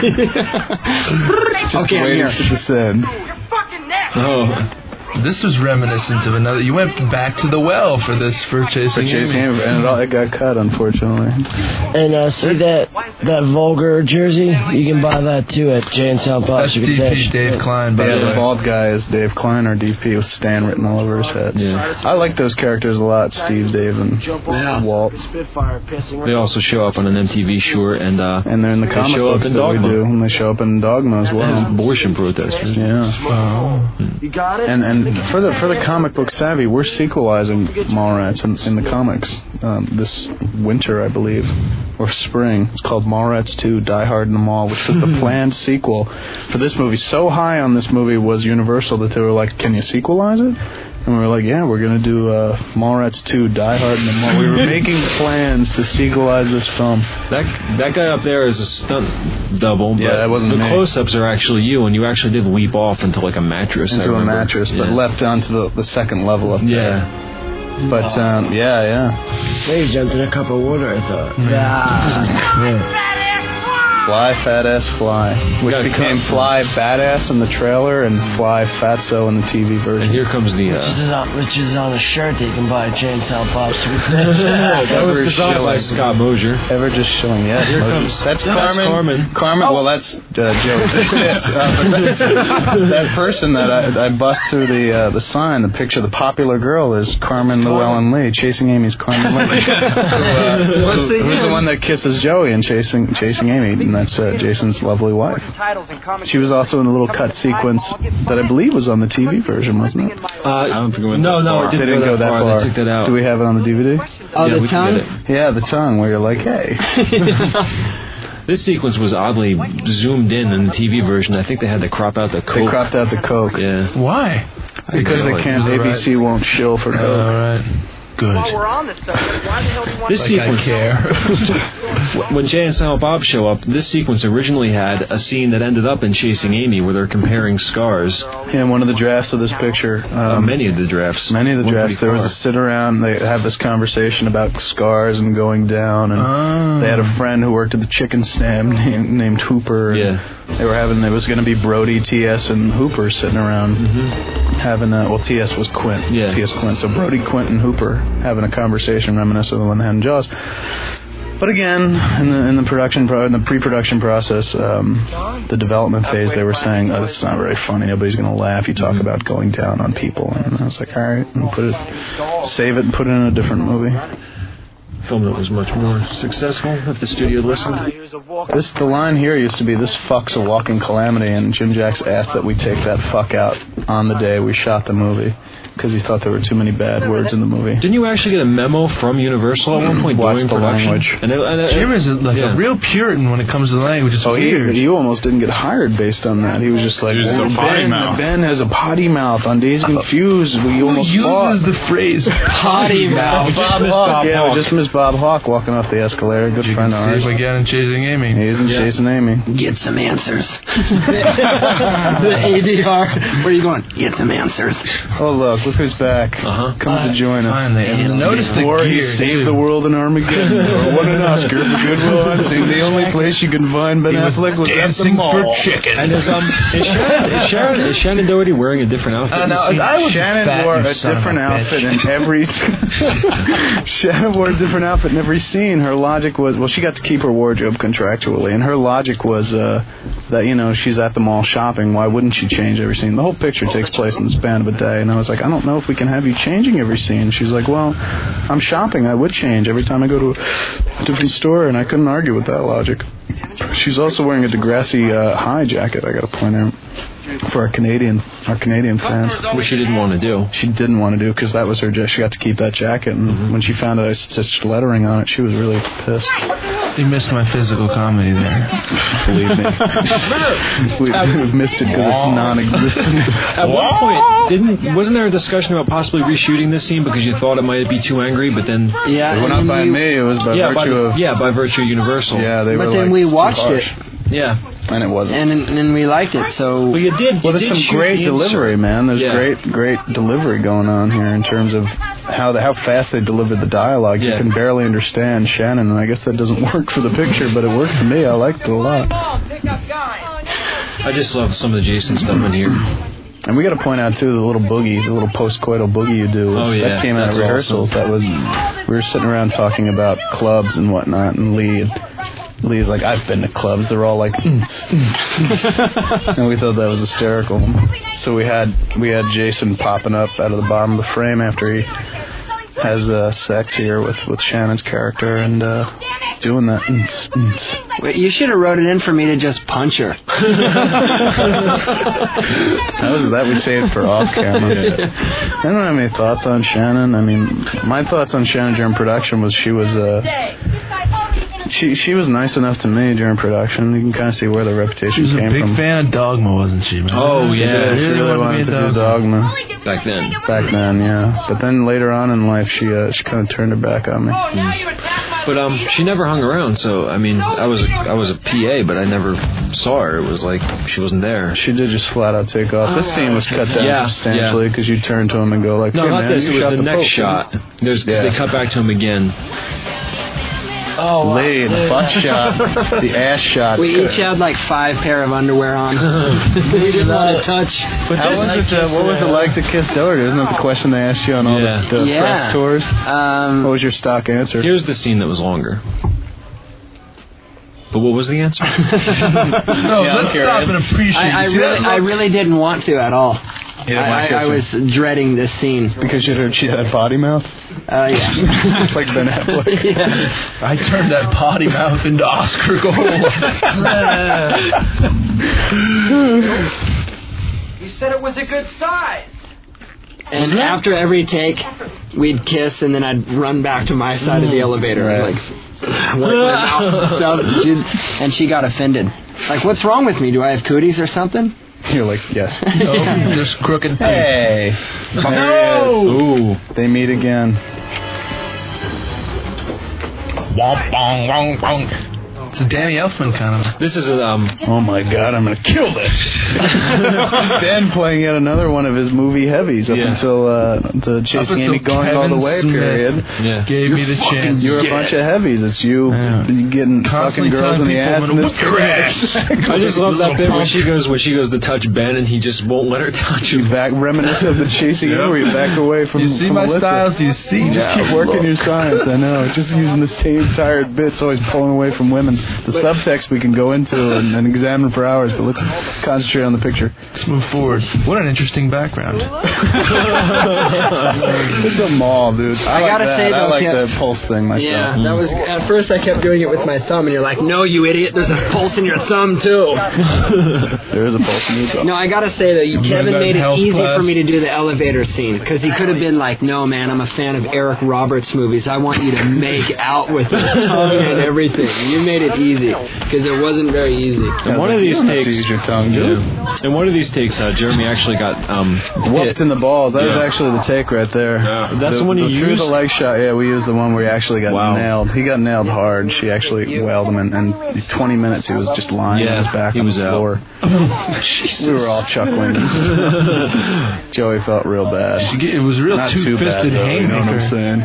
Just waiting to descend. Oh. This was reminiscent of another. You went back to the well for Chasing Amy. And it got cut, unfortunately. And see that vulgar jersey? You can buy that too at Jay and Silent Bob. That's DP Dave Klein. The bald guy is Dave Klein, or DP, with Stan written all over his head. Yeah. I like those characters a lot, Steve, Dave, and Walt. They also show up on an MTV short, and they're in the comic books that we do, and they show up in Dogma as well. As abortion protesters. Yeah. You got it? And For the comic book savvy, we're sequelizing Mallrats in the comics this winter, I believe, or spring. It's called Mallrats 2: Die Hard in the Mall, which is the planned sequel for this movie. So high on this movie was Universal that they were like, "Can you sequelize it?" And we were like, "Yeah, we're going to do Mallrats 2: Die Hard in the Mall." We were making plans to sequelize this film. That guy up there is a stunt double. But that wasn't the me. close-ups are actually you, and you actually did leap off into like a mattress. Into a mattress, but left onto the second level up there. Yeah. But, yeah. They jumped in a cup of water, I thought. Fly, Fat Ass, Fly. Which became Fly Badass in the trailer and Fly Fatso in the TV version. And here comes the... which is on a shirt that you can buy at Chainsaw Bob's. That was designed by Scott Mosier. Ever just showing, yes. Here comes... That's Carmen. Carmen, well, that's Joe. That person that I bust through the sign, the picture of the popular girl is Carmen Llewellyn Lee. Chasing Amy's Carmen Lee. Who's the one that kisses Joey in Chasing Amy? And that's Jason's lovely wife. She was also in a little cut sequence that I believe was on the TV version, wasn't it? I don't think it went that far. It didn't go that far. They took that out. Do we have it on the DVD? Oh, the tongue? Yeah, the tongue, where you're like, hey. This sequence was oddly zoomed in the TV version. I think they had to crop out the coke. They cropped out the coke. Yeah. Why? Because they can't. ABC won't shill for coke. All right. Good. While we're on this subject, why the hell do you want This sequence, care. when Jay and Silent Bob show up, this sequence originally had a scene that ended up in Chasing Amy where they're comparing scars. Yeah, in one of the drafts of this picture. Many of the drafts. There was a sit around, they have this conversation about scars and going down, and they had a friend who worked at the chicken stand named Hooper. Yeah. It was going to be Brody, T.S., and Hooper sitting around having T.S. was Quint. Yeah. T.S. Quint. So Brody, Quint, and Hooper having a conversation reminiscent of the one they had in Jaws. But again, in the pre-production process, the development phase, they were saying, "Oh, this is not very funny. Nobody's going to laugh. You talk about going down on people." And I was like, "All right, save it and put it in a different movie." Film that was much more successful if the studio listened. The line here used to be, "This fuck's a walking calamity," and Jim Jacks asked that we take that fuck out on the day we shot the movie because he thought there were too many bad words in the movie. Didn't you actually get a memo from Universal at one point during the production? Language. Jim is a real Puritan when it comes to the language. It's weird. He almost didn't get hired based on that. He was just like, Ben has a potty mouth on Dazed and Confused. We almost uses the phrase potty mouth. Just Miss Bob Hawke walking off the escalator. Good friend of ours. See him again in Chasing Amy. He's in Chasing Amy. Get some answers. The ADR. Where are you going? Get some answers. Oh, look who's back. Comes to join us. Finally. And notice the gear, he saved the world in Armageddon. Won an Oscar for Good Will Hunting. The only place you can find Ben Affleck was at the mall. For chicken. And is Shannon Doherty wearing a different outfit? Shannon wore a different outfit in every... Shannon wore a different outfit in every scene. Her logic was... Well, she got to keep her wardrobe contractually, and her logic was that, she's at the mall shopping. Why wouldn't she change every scene? The whole picture takes place in the span of a day, and I was like, I don't know if we can have you changing every scene. She's like, well, I'm shopping. I would change every time I go to a different store, and I couldn't argue with that logic. She's also wearing a Degrassi High jacket, I got to point out, for our Canadian fans. Which she didn't want to do. She didn't want to do because that was her. She got to keep that jacket, and when she found out I stitched lettering on it, she was really pissed. You missed my physical comedy there. Believe me. We've missed it because it's non-existent. At one point, wasn't there a discussion about possibly reshooting this scene because you thought it might be too angry, but then... Yeah. It was not by me, it was by virtue of... Yeah, by virtue of Universal. Yeah, they were But then we watched it. Yeah. And it wasn't. And we liked it, so... Well, you did. Well, there's some great delivery, man. There's great delivery going on here in terms of how fast they delivered the dialogue. You can barely understand Shannon, and I guess that doesn't work for the picture, but it worked for me. I liked it a lot. I just love some of the Jason stuff in here. And we got to point out too the little post-coital boogie you do. That came out of rehearsals. Awesome. That was we were sitting around talking about clubs and whatnot, and Lee's like, I've been to clubs. They're all like, and we thought that was hysterical. So we had Jason popping up out of the bottom of the frame after he has sex here with Shannon's character and doing that. Wait, you should have wrote it in for me to just punch her. that we saved for off camera. I don't have any thoughts on Shannon. I mean, my thoughts on Shannon during production was she was she was nice enough to me during production. You can kind of see where the reputation came from. She was a big fan of Dogma, wasn't she, man? Oh, yeah. She really wanted to do Dogma. Back then, yeah. But then later on in life, she kind of turned her back on me. But she never hung around, so, I mean, I was a PA, but I never saw her. It was like she wasn't there. She did just flat out take off. This scene was cut down substantially because you turn to him and go like, no, hey, not man, this. It was the next Pope, shot. They cut back to him again. Oh, wow. The butt shot, the ass shot. We each had like 5 pair of underwear on. We didn't want to touch. But what was it like to kiss Doherty? Isn't that the question they asked you on all the press tours? What was your stock answer? Here's the scene that was longer. But what was the answer? Let's stop and appreciate it. I really didn't want to at all. I was dreading this scene. Because you heard she had potty mouth? Yeah. Like Ben Affleck. Yeah. I turned that potty mouth into Oscar gold. You said it was a good size. And after every take, we'd kiss, and then I'd run back to my side of the elevator and like wipe my mouth and stuff. And she got offended. Like, what's wrong with me? Do I have cooties or something? You're like, yes. No, just crooked teeth. Hey. No! Ooh, they meet again. It's a Danny Elfman kind of. This is a oh my God, I'm gonna kill this. Ben playing yet another one of his movie heavies up until the Chasing Amy Going All the Way period. Yeah. Gave me the chance. You're a bunch of heavies. It's you getting fucking girls in the ass in this ass. I just love that bit where she goes to touch Ben and he just won't let her touch him. You back reminiscent of the Chasing Amy where you back away from. You see my styles. You see. Just keep working your science. I know. Just using the same tired bits, always pulling away from women. The subtext we can go into and examine for hours, but let's concentrate on the picture. Let's move forward. What an interesting background. It's a mall, dude. I gotta say, though, I like the pulse thing myself. Yeah, that was at first I kept doing it with my thumb, and you're like, "No, you idiot! There's a pulse in your thumb too." There is a pulse in your thumb. No, I gotta say though, Kevin made it easy for me to do the elevator scene because he could have been like, "No, man, I'm a fan of Eric Roberts movies. I want you to make out with the tongue and everything." You made it easy because it wasn't very easy. And one of these takes, use your tongue, dude. In one of these takes, Jeremy actually got whooped in the balls. That was actually the take right there. Yeah. That's the one you used? Through the leg shot, yeah, we used the one where he actually got nailed. He got nailed hard. She actually wailed him, and 20 minutes he was just lying on his back on the floor. We were all chuckling. Joey felt real bad. It was real Not too bad, though, you know what I'm saying?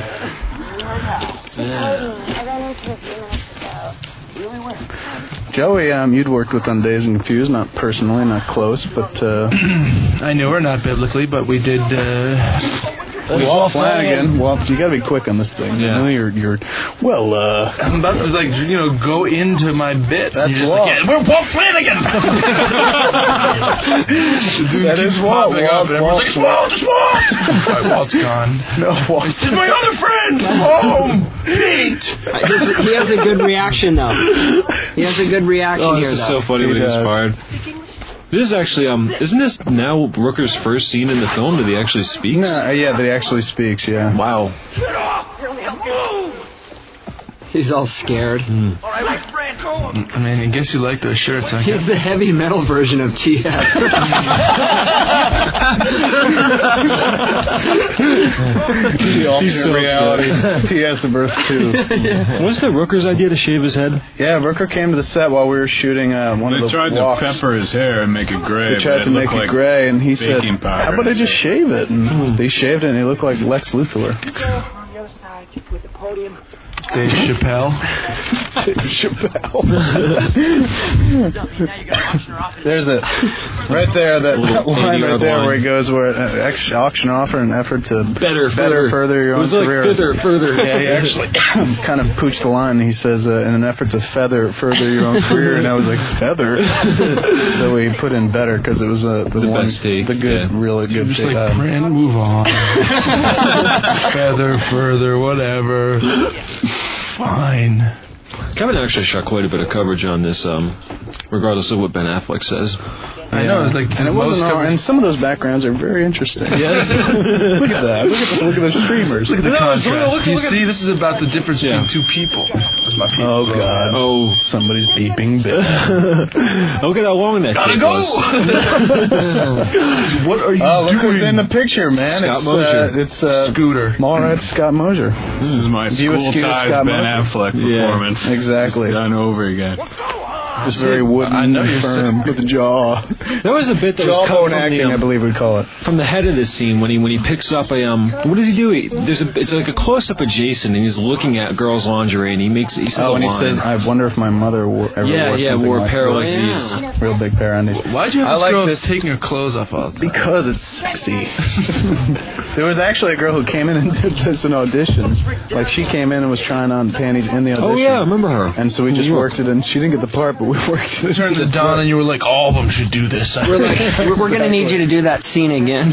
Joey, you'd worked with on Dazed and Confused, not personally, not close, but I knew her, not biblically, but we did. Walt Flanagan. Well, you got to be quick on this thing. Yeah. You know, I'm about to go into my bit. That's just Walt. like, we're Walt Flanagan. That is Walt. Everyone's like, Walt. Right, Walt's gone. No, Walt. This is my other friend from home. Pete. He has a good reaction though. He has a good reaction here. This though. is so funny when he was fired. This is actually, isn't this now Rooker's first scene in the film that he actually speaks? No, yeah, that he actually speaks, yeah. Wow. He's all scared. I mean, I guess you like those shirts, huh? He's the heavy metal version of T.S. The alternate reality. T.S. of Earth 2. Was that Rooker's idea to shave his head? Yeah, Rooker came to the set while we were shooting one of the tried walks. to pepper his hair and make it gray. They tried to make it gray, and he said, powder. how about I just shave it? And they shaved it, and he looked like Lex Luthor. On the other side with the podium. Dave Chappelle. There's a right there that line right there where he goes where auction offer an effort to better further your own career. Further. Yeah, he actually kind of pooched the line. He says in an effort to further your own career, and I was like feather. So we put in better because it was the best take, the good, really good. Just like print, move on. Feather, further, whatever. Fine. Kevin actually shot quite a bit of coverage on this, regardless of what Ben Affleck says. I know, it's like, and it wasn't all, and some of those backgrounds are very interesting. Yes. Look at that. Look at those streamers. Look at the contrast. You see, this is about the difference between two people. That's my people. Oh, God. Oh, somebody's beeping. Look at how long that gotta go. What are you doing? Look who's in the picture, man. Scott Mosier. It's Scooter. Mallrats Scott Mosier. This is my School Ties Ben Affleck performance. Yeah, exactly. It's done over again. Just very wooden, firm with the jaw. There was a bit that was cut from acting, I believe we'd call it. From the head of the scene when he picks up a what does he do? It's like a close up of Jason, and he's looking at girls' lingerie, and he says he says, "I wonder if my mother wore a pair like these, real big pair of undies." Why'd you have this girl taking her clothes off all the time? Because it's sexy. There was actually a girl who came in and did this in auditions. Like she came in and was trying on panties in the audition. Oh yeah, I remember her. And so we just worked it, and she didn't get the part, but we worked it. Turned to Don, and you were like, "All of them should do this." We're like, we're going to need you to do that scene again.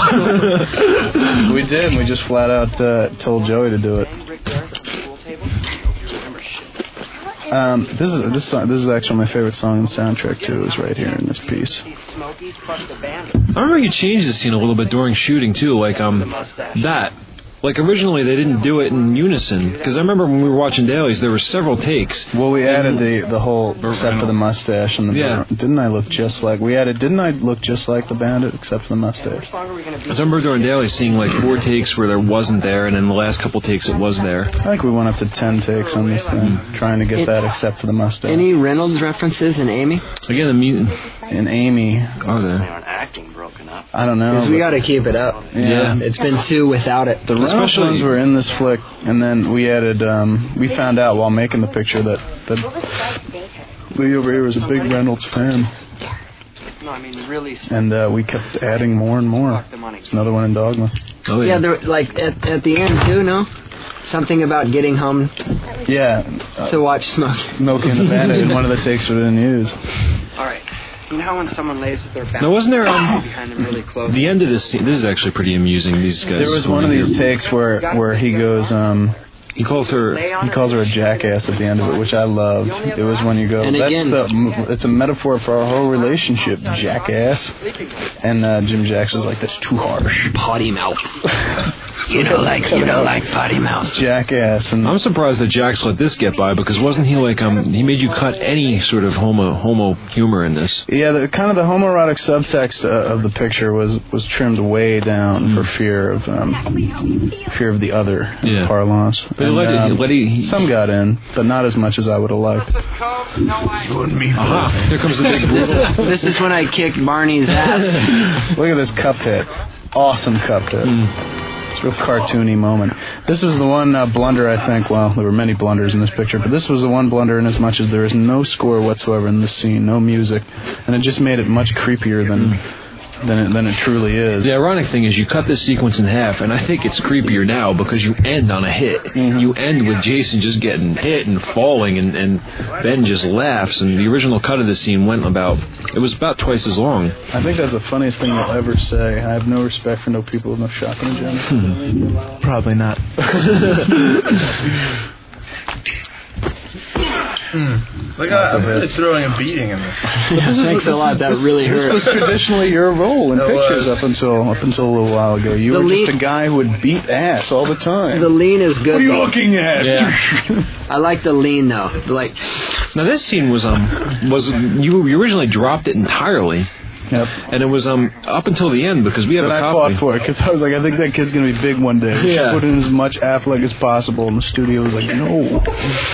We did, and we just flat out told Joey to do it. This is actually my favorite song in the soundtrack too. Is right here in this piece. I remember you changed the scene a little bit during shooting too, like that. Like originally they didn't do it in unison because I remember when we were watching dailies there were several takes. Well, we added the whole except for the mustache and the didn't I look just like the bandit except for the mustache? I remember during dailies seeing like 4 takes where there wasn't there, and then the last couple takes it was there. I think we went up to 10 takes on this thing trying to get that except for the mustache. Any Reynolds references in Amy? Again, the mutant in Amy. Are there? Acting broken up. I don't know. Because we got to keep it up. Yeah, it's been 2 without it. The Reynolds ones were in this flick, and then we added. We found out while making the picture that Lee over here was a big Reynolds fan. No, I mean really. And we kept adding more and more. It's another one in Dogma. Oh yeah, there, like at the end too. No. Something about getting home. Yeah. To watch Smokey and the Bandit in one of the takes we didn't use. All right. You know how when someone lays with their back wasn't there behind them really close? The end of this scene. This is actually pretty amusing. These guys. There was one of these takes where he goes. He calls her a jackass at the end of it, which I loved. It was when you go. It's a metaphor for our whole relationship, jackass. And Jim Jackson's like, that's too harsh. Potty mouth. You don't like potty mouth. Jackass. And I'm surprised that Jax let this get by, because wasn't he like he made you cut any sort of homo humor in this? Yeah, the homoerotic subtext of the picture was trimmed way down for fear of the other parlance. But some got in, but not as much as I would have liked. You and me. Here comes the big. This is when I kicked Barney's ass. Look at this cup hit. Awesome cup hit. It's a real cartoony moment. This was the one blunder, I think. Well, there were many blunders in this picture, but this was the one blunder in as much as there is no score whatsoever in this scene, no music, and it just made it much creepier than it truly is. The ironic thing is you cut this sequence in half, and I think it's creepier now because you end on a hit. Mm-hmm. You end with Jason just getting hit and falling, and Ben just laughs, and the original cut of the scene it was about twice as long. I think that's the funniest thing you'll ever say. I have no respect for no people with no shotgun agenda. Probably not. Like I'm really throwing a beating in this. Thanks a lot. That really hurt. This was traditionally your role in pictures up until a little while ago. You were just a guy who would beat ass all the time. The lean is good. What are you looking at? Yeah. I like the lean though. Now this scene was you originally dropped it entirely. Yep. And it was up until the end because we have a copy. I fought for it because I was like, I think that kid's going to be big one day. We should put in as much Affleck as possible, and the studio was like, no.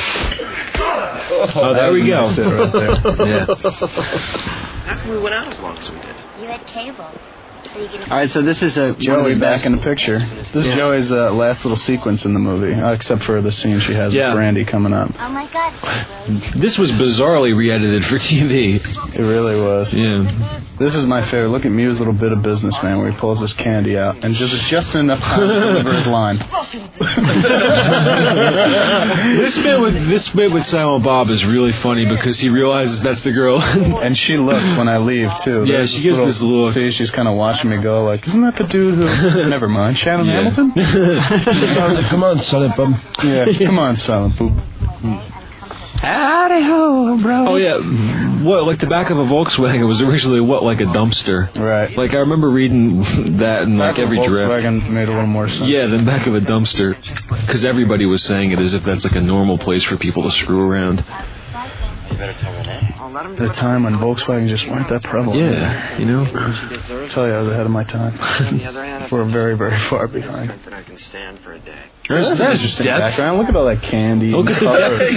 Oh, there we go. Sit right there. Yeah. How come we went out as long as we did? You had cable. All right, so this is Joey back in the picture. This is Joey's last little sequence in the movie, except for the scene she has with Brandy coming up. Oh my God. This was bizarrely re-edited for TV. It really was. Yeah. This is my favorite. Look at Mew's little bit of business, man, where he pulls this candy out and just enough time to deliver his line. This bit with Silent Bob is really funny because he realizes that's the girl. And she looks when I leave, too. Yeah, she gives this look. See, she's kind of watching me go like, isn't that the dude who... Never mind. Shannon Hamilton? Come on, Silent Bob. Yeah, come on, Silent Bob. Howdy ho, bro. Oh yeah, what, like the back of a Volkswagen was originally like a dumpster. Right. Like I remember reading that in like every drift. Volkswagen made a little more sense. Yeah, the back of a dumpster, because everybody was saying it as if that's like a normal place for people to screw around. You better tell Renee. At a time when Volkswagen just weren't that prevalent. Yeah, you know. I'll tell you, I was ahead of my time. We're very, very far behind. I can stand for a day. That's interesting background. Look at all that candy. Look at the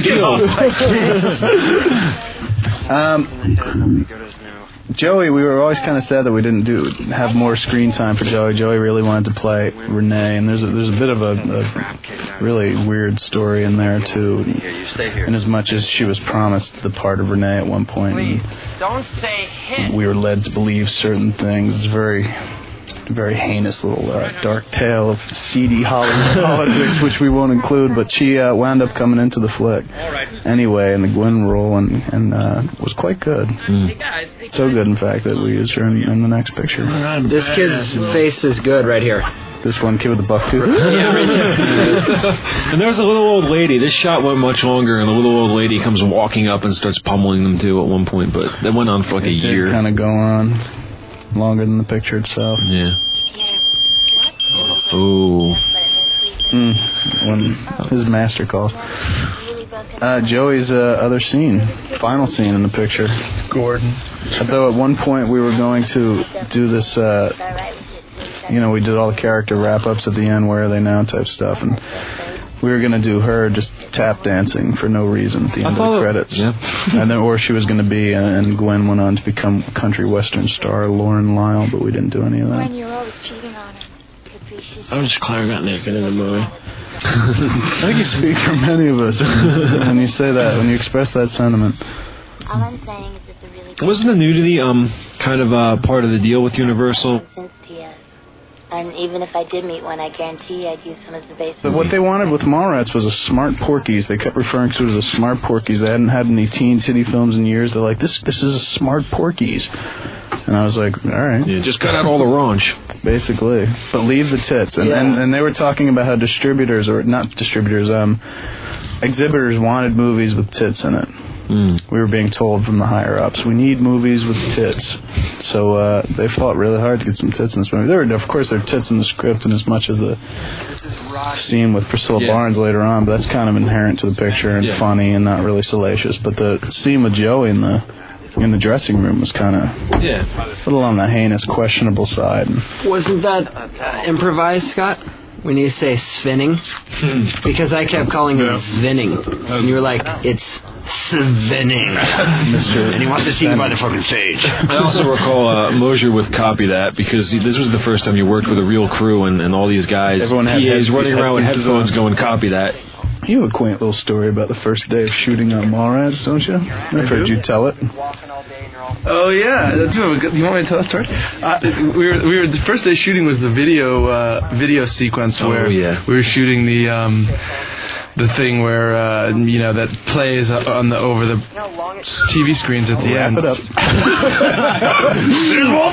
Joey, we were always kind of sad that we didn't have more screen time for Joey. Joey really wanted to play Renee, and there's a bit of a really weird story in there too. In as much as she was promised the part of Renee at one point, Please, don't say hit. We were led to believe certain things. It's very heinous little dark tale of seedy Hollywood politics, which we won't include, but she wound up coming into the flick anyway in the Gwen role and was quite good. So good, in fact, that we used her in the next picture. This kid's face is good right here. This one kid with the buck tooth. And there's a little old lady. This shot went much longer, and the little old lady comes walking up and starts pummeling them too at one point, but that went on for like a year. Kind of go on. Longer than the picture itself. Yeah. Ooh. When his master calls. Joey's other scene, final scene in the picture. Gordon. Though at one point we were going to do this, we did all the character wrap-ups at the end, where are they now type stuff, and we were going to do her just tap dancing for no reason at the end of the credits. Yeah. And then, or she was going to be, and Gwen went on to become country western star Lauren Lyle, but we didn't do any of that. When you're always cheating on her. I wish Claire got naked in the movie. I think you speak for many of us when you say that, when you express that sentiment. All I'm saying is it's a really good Wasn't the nudity kind of part of the deal with Universal? And even if I did meet one, I guarantee I'd use some as the basis. But what they wanted with Mallrats was a smart Porky's. They kept referring to it as a smart Porky's. They hadn't had any teen titty films in years. They're like, this is a smart Porky's. And I was like, all right. Yeah, just cut out all the raunch. Basically. But leave the tits. And they were talking about how exhibitors wanted movies with tits in it. We were being told from the higher-ups, we need movies with tits. So they fought really hard to get some tits in this movie. Of course, there are tits in the script, and as much as the scene with Priscilla Barnes later on, but that's kind of inherent to the picture and funny and not really salacious. But the scene with Joey in the dressing room was kind of a little on the heinous, questionable side. Wasn't that improvised, Scott? When you say svinning? Because I kept calling it svinning. And you were like, it's svinning. And he wants to see you by the fucking stage. I also recall Mosier would copy that because this was the first time you worked with a real crew and all these guys. Everyone had PAs running around with headphones going, copy that. You have a quaint little story about the first day of shooting on Mallrats, don't you? I've heard you tell it. Oh yeah, that's what you want me to tell that story? We were the first day shooting was the video sequence where we were shooting the thing where that plays over the TV screens at the end. Wrap it up. There's Walt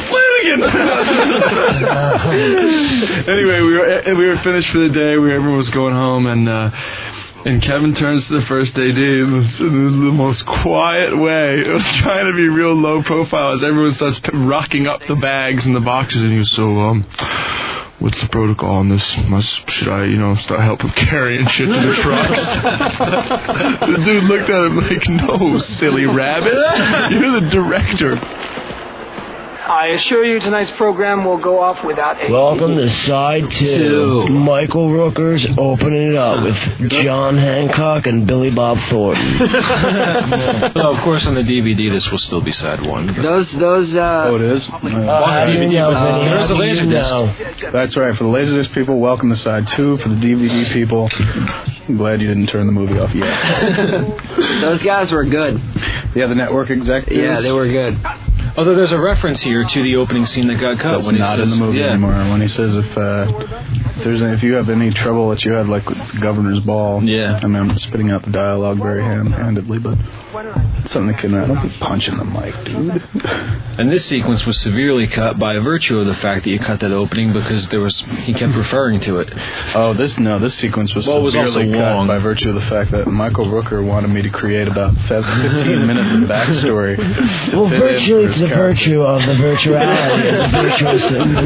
Flanagan. Anyway, we were finished for the day. Everyone was going home, and Kevin turns to the first AD in the most quiet way. It was trying to be real low profile as everyone starts rocking up the bags and the boxes, and he was so, what's the protocol on this? Should I, start helping carrying shit to the trucks? The dude looked at him like, no, silly rabbit. You're the director. I assure you tonight's program will go off without a... Welcome to Side 2. Michael Rooker's opening it up with John Hancock and Billy Bob Thornton. Well, of course, on the DVD, this will still be Side 1. Those. Oh, it is? How do you know, Vinny? There's a Laserdisc. That's right. For the Laserdisc people, welcome to Side 2. For the DVD people, I'm glad you didn't turn the movie off yet. Those guys were good. Yeah, the network executives. Yeah, they were good. Although there's a reference here to the opening scene that got cut. That's when he not says, in the movie anymore. When he says if you have any trouble that you had like with the governor's ball. Yeah. I mean, I'm spitting out the dialogue very hand-handedly, but it's something that can don't be punching the mic, dude. And this sequence was severely cut by virtue of the fact that you cut that opening because he kept referring to it. Oh, this sequence was severely cut by virtue of the fact that Michael Rooker wanted me to create about 15 minutes of backstory. Well, virtually it's the virtue of the virtuality of the virtuous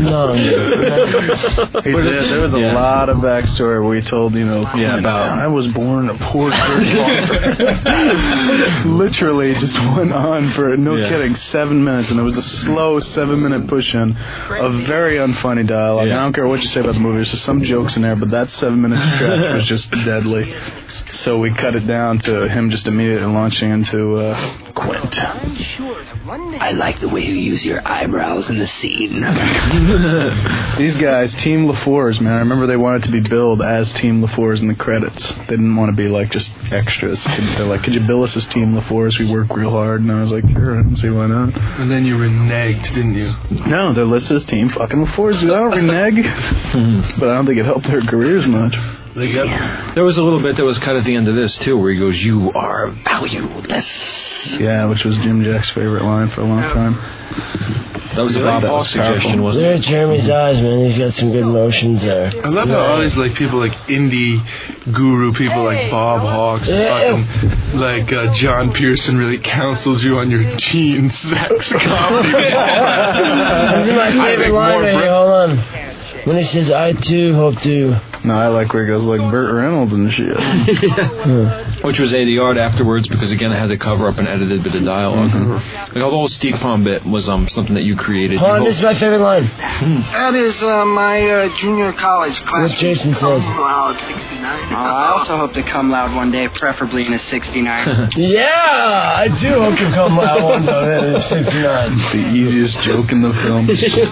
There was a lot of backstory where he told, about I was born a poor church walker. Literally just went on for, kidding, 7 minutes, and it was a slow 7-minute push-in of very unfunny dialogue. Yeah. I don't care what you say about the movie, there's just some jokes in there, but that 7-minute stretch was just deadly. So we cut it down to him just immediately launching into Quint. I like the way you use your eyebrows in the scene. These guys, Team LaFours, man, I remember they wanted to be billed as Team LaFours in the credits. They didn't want to be like just extras. They're like, could you bill us as Team LaFours? We work real hard. And I was like, sure, I don't see why not. And then you reneged, didn't you? No, they're listed as Team fucking LaFours. Dude, I don't renege. But I don't think it helped their careers much. There was a little bit that was cut at the end of this, too, where he goes, "You are valueless." Yeah, which was Jim Jack's favorite line for a long time. That was a Bob Hawke suggestion, wasn't it? There, Jeremy's eyes, man. He's got some good motions there. I love how all these people like indie guru people like Bob Hawke, fucking John Pearson really counseled you on your teen sex comedy. This is my favorite line right here. Hold on. When he says, "I too hope to." No, I like where he goes like Burt Reynolds and shit. Which was ADR'd afterwards because, again, I had to cover up an edited bit of dialogue. Mm-hmm. Like, the whole Steve Palm bit was something that you created. This is my favorite line. That is my junior college class. What Jason says. Cum laude 69. I also hope to cum loud one day, preferably in a 69. Yeah, I do hope to cum loud one day in a 69. It's the easiest joke in the film.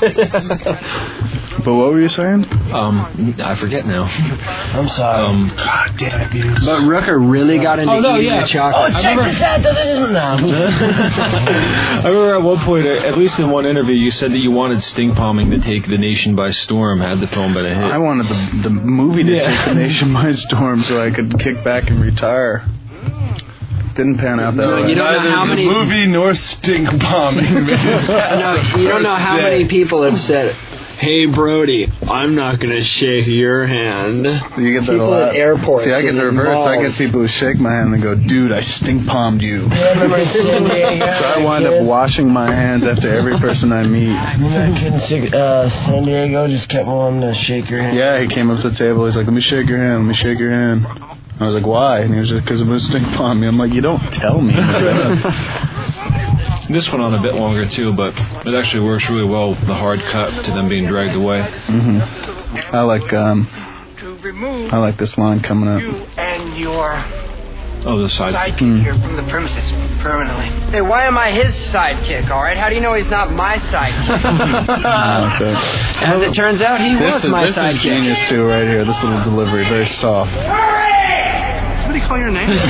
But what were you saying? I forget now. I'm sorry. God damn it, Beatles. But Rooker really got into eating the chocolate. Oh, check this out. I remember at one point, at least in one interview, you said that you wanted Sting Palming to take the nation by storm had the film been a hit. I wanted the movie to take the nation by storm so I could kick back and retire. Didn't pan out that way. You don't know how many movie nor Sting Palming. No, you don't know how many people have said, "Hey, Brody, I'm not going to shake your hand." You get that people a lot. At airports. See, I get the reverse. Malls. I get people who shake my hand and go, "Dude, I stink palmed you." Yeah, I remember in San Diego. So I wind up washing my hands after every person I meet. Remember that kid in San Diego just kept wanting to shake your hand? Yeah, he came up to the table. He's like, "Let me shake your hand. Let me shake your hand." I was like, "Why?" And he was like, "Because I'm going to stink palm me." I'm like, "You don't tell me." This went on a bit longer too, but it actually works really well. The hard cut to them being dragged away. Mm-hmm. I like this line coming up. You and your the sidekick here from the premises permanently. Hey, why am I his sidekick? All right, how do you know he's not my sidekick? Okay. As it turns out, he was my sidekick. This is genius too, right here. This little delivery, very soft. Somebody call your name?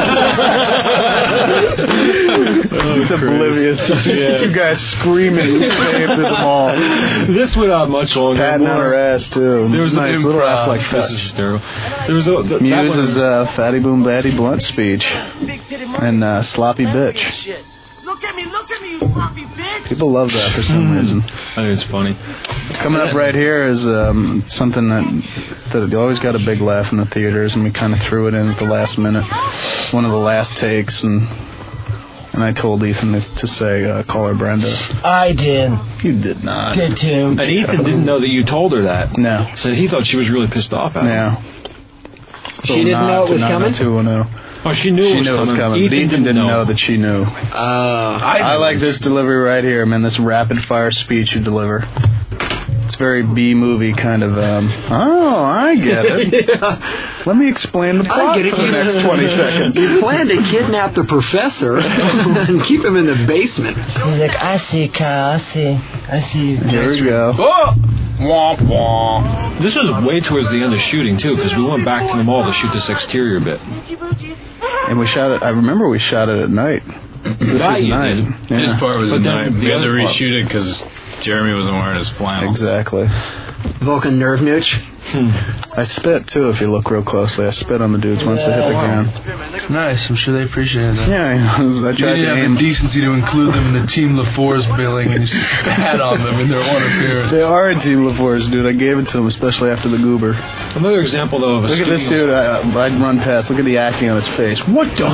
It's oblivious to two guys screaming through the mall. This went on much longer. Patting on her ass too. There was nice little athletic touch. This is hysterical. There was Muse's Fatty Boom Batty Blunt speech and Sloppy Bitch. Look at me, you sloppy bitch. People love that for some reason. I think it's funny. Coming up right here is something that you always got a big laugh in the theaters, and we kind of threw it in at the last minute. One of the last takes, and I told Ethan to say, call her Brenda. I did. You did not. Did too. And Ethan didn't know that you told her that. No. So he thought she was really pissed off at him. No. She didn't know it was coming? 210. Oh, she knew it was coming. Ethan didn't know that she knew. I like this delivery right here, man. This rapid fire speech you deliver. It's very B-movie kind of, I get it. Yeah. Let me explain the plot for the next 20 seconds. You plan to kidnap the professor and keep him in the basement. He's like, I see, Kyle, I see. Here we go. Oh! Womp womp. This was way towards the end of shooting, too, because we went back to the mall to shoot this exterior bit. And we shot it, I remember we shot it at night. This was night. Yeah. This part was at night. We had to reshoot it because Jeremy wasn't wearing his flannel. Exactly. Vulcan nerve nooch. I spit too. If you look real closely, I spit on the dudes once they hit the ground. Nice. I'm sure they appreciated that. Yeah, I tried you didn't have the decency to include them in the Team LaForce billing, and you spat on them in their one appearance. They are in Team LaForce, dude. I gave it to them, especially after the goober. Another example, though, of a look at this dude. I'd run past. Look at the acting on his face. What the?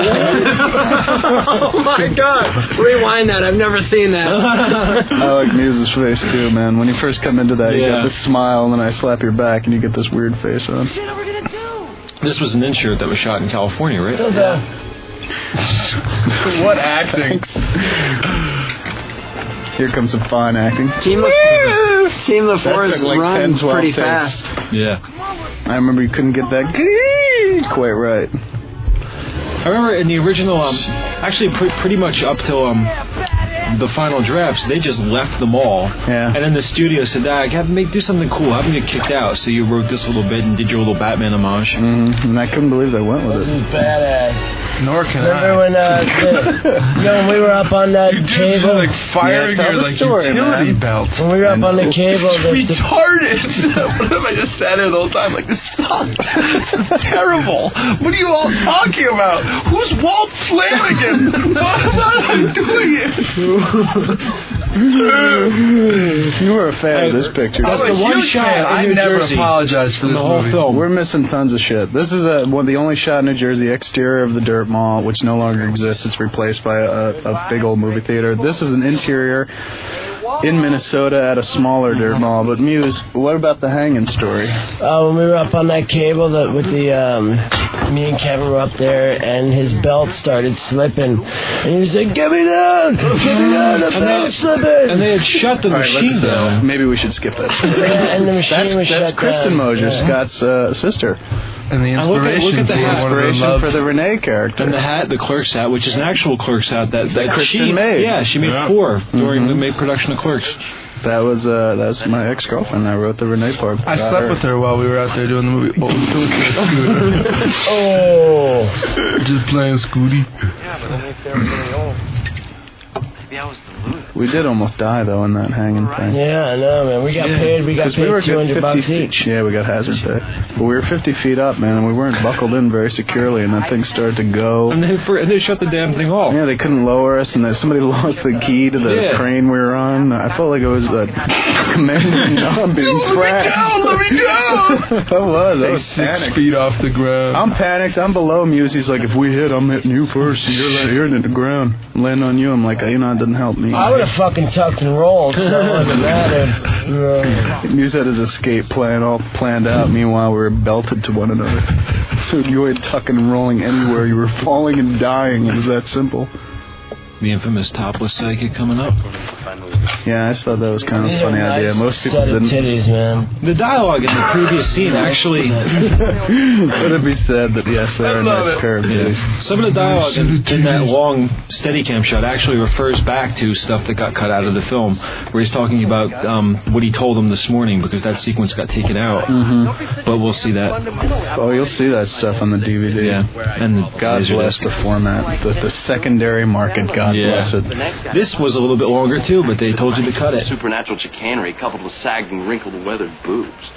Oh my God! Rewind that. I've never seen that. I like Muse's face too, man. When you first come into that, you got this smile, and then I slap your back, and you get this weird face on. This was an insert that was shot in California, right? What acting? Here comes some fine acting. Team LaForce like run 10, 12 pretty takes. fast. Yeah. I remember you couldn't get that quite right. I remember in the original, actually pretty much up till the final drafts, they just left the mall. Yeah. And then the studio said, do something cool. Have them get kicked out. So you wrote this little bit and did your little Batman homage. Mm-hmm. And I couldn't believe they went with This it. is badass. Nor can Remember when we were up on that cable? Like firing your utility belt. When we were up on the cable, it's retarded. What if I just sat there the whole time like, this sucks? This is terrible. What are you all talking about? Who's Walt Flanagan? Why am I doing it? You were a fan of this picture. That's the one shot I in New never Jersey. apologize for this the whole movie. film. We're missing tons of shit. This is the only shot in New Jersey, exterior of the Dirt Mall, which no longer exists. It's replaced by a big old movie theater. This is an interior in Minnesota at a smaller Dirt Mall. But Muse, what about the hanging story? When we were up on that cable with the me and Kevin were up there, and his belt started slipping, and he was like, "Get me down, the belt's slipping." And they had shut the machine down. Maybe we should skip that. And the machine was shut That's Kristen down. Mosier, Scott's sister. And the inspiration, look at the inspiration for the Renee character. And the hat, the Clerks hat, which is an actual Clerks hat that Kristen made. Yeah, she made 4 during the May production of Clerks. That's my ex-girlfriend. I wrote the Renee part. I slept with her while we were out there doing the movie. Oh. Just playing Scooty. Yeah, but only if they were really old. Maybe I was deluded. We did almost die though in that hanging thing. Yeah, I know, man. We got paid. We got paid $200 each. Yeah, we got hazard pay. But we were 50 feet up, man, and we weren't buckled in very securely, and that thing started to go. And they shut the damn thing off. Yeah, they couldn't lower us, and then somebody lost the key to the crane we were on. I felt like it was a commander on being crashed. Let me down! I was 6 feet off the ground. I'm panicked. I'm below Muse. He's like, if we hit, I'm hitting you first. You're in the ground. Land on you. I'm like, it didn't help me. I would have fucking tucked and rolled, so it wouldn't matter. Muse had his escape plan all planned out. Meanwhile, we were belted to one another. So you were tucking and rolling anywhere. You were falling and dying. It was that simple. The infamous topless psychic coming up. Yeah, I just thought that was kind of a funny idea. Most people didn't. Titties, man. The dialogue in the previous scene actually. Would it be said that yes, they're a nice pair of titties. Some of the dialogue in that long Steadicam shot actually refers back to stuff that got cut out of the film, where he's talking about what he told them this morning because that sequence got taken out. Mm-hmm. But we'll see that. Oh, you'll see that stuff on the DVD. Yeah, and God bless the format, the secondary market. God bless it. This was a little bit longer too, but they told you to cut it. Supernatural chicanery coupled with sagging, wrinkled, weathered boobs.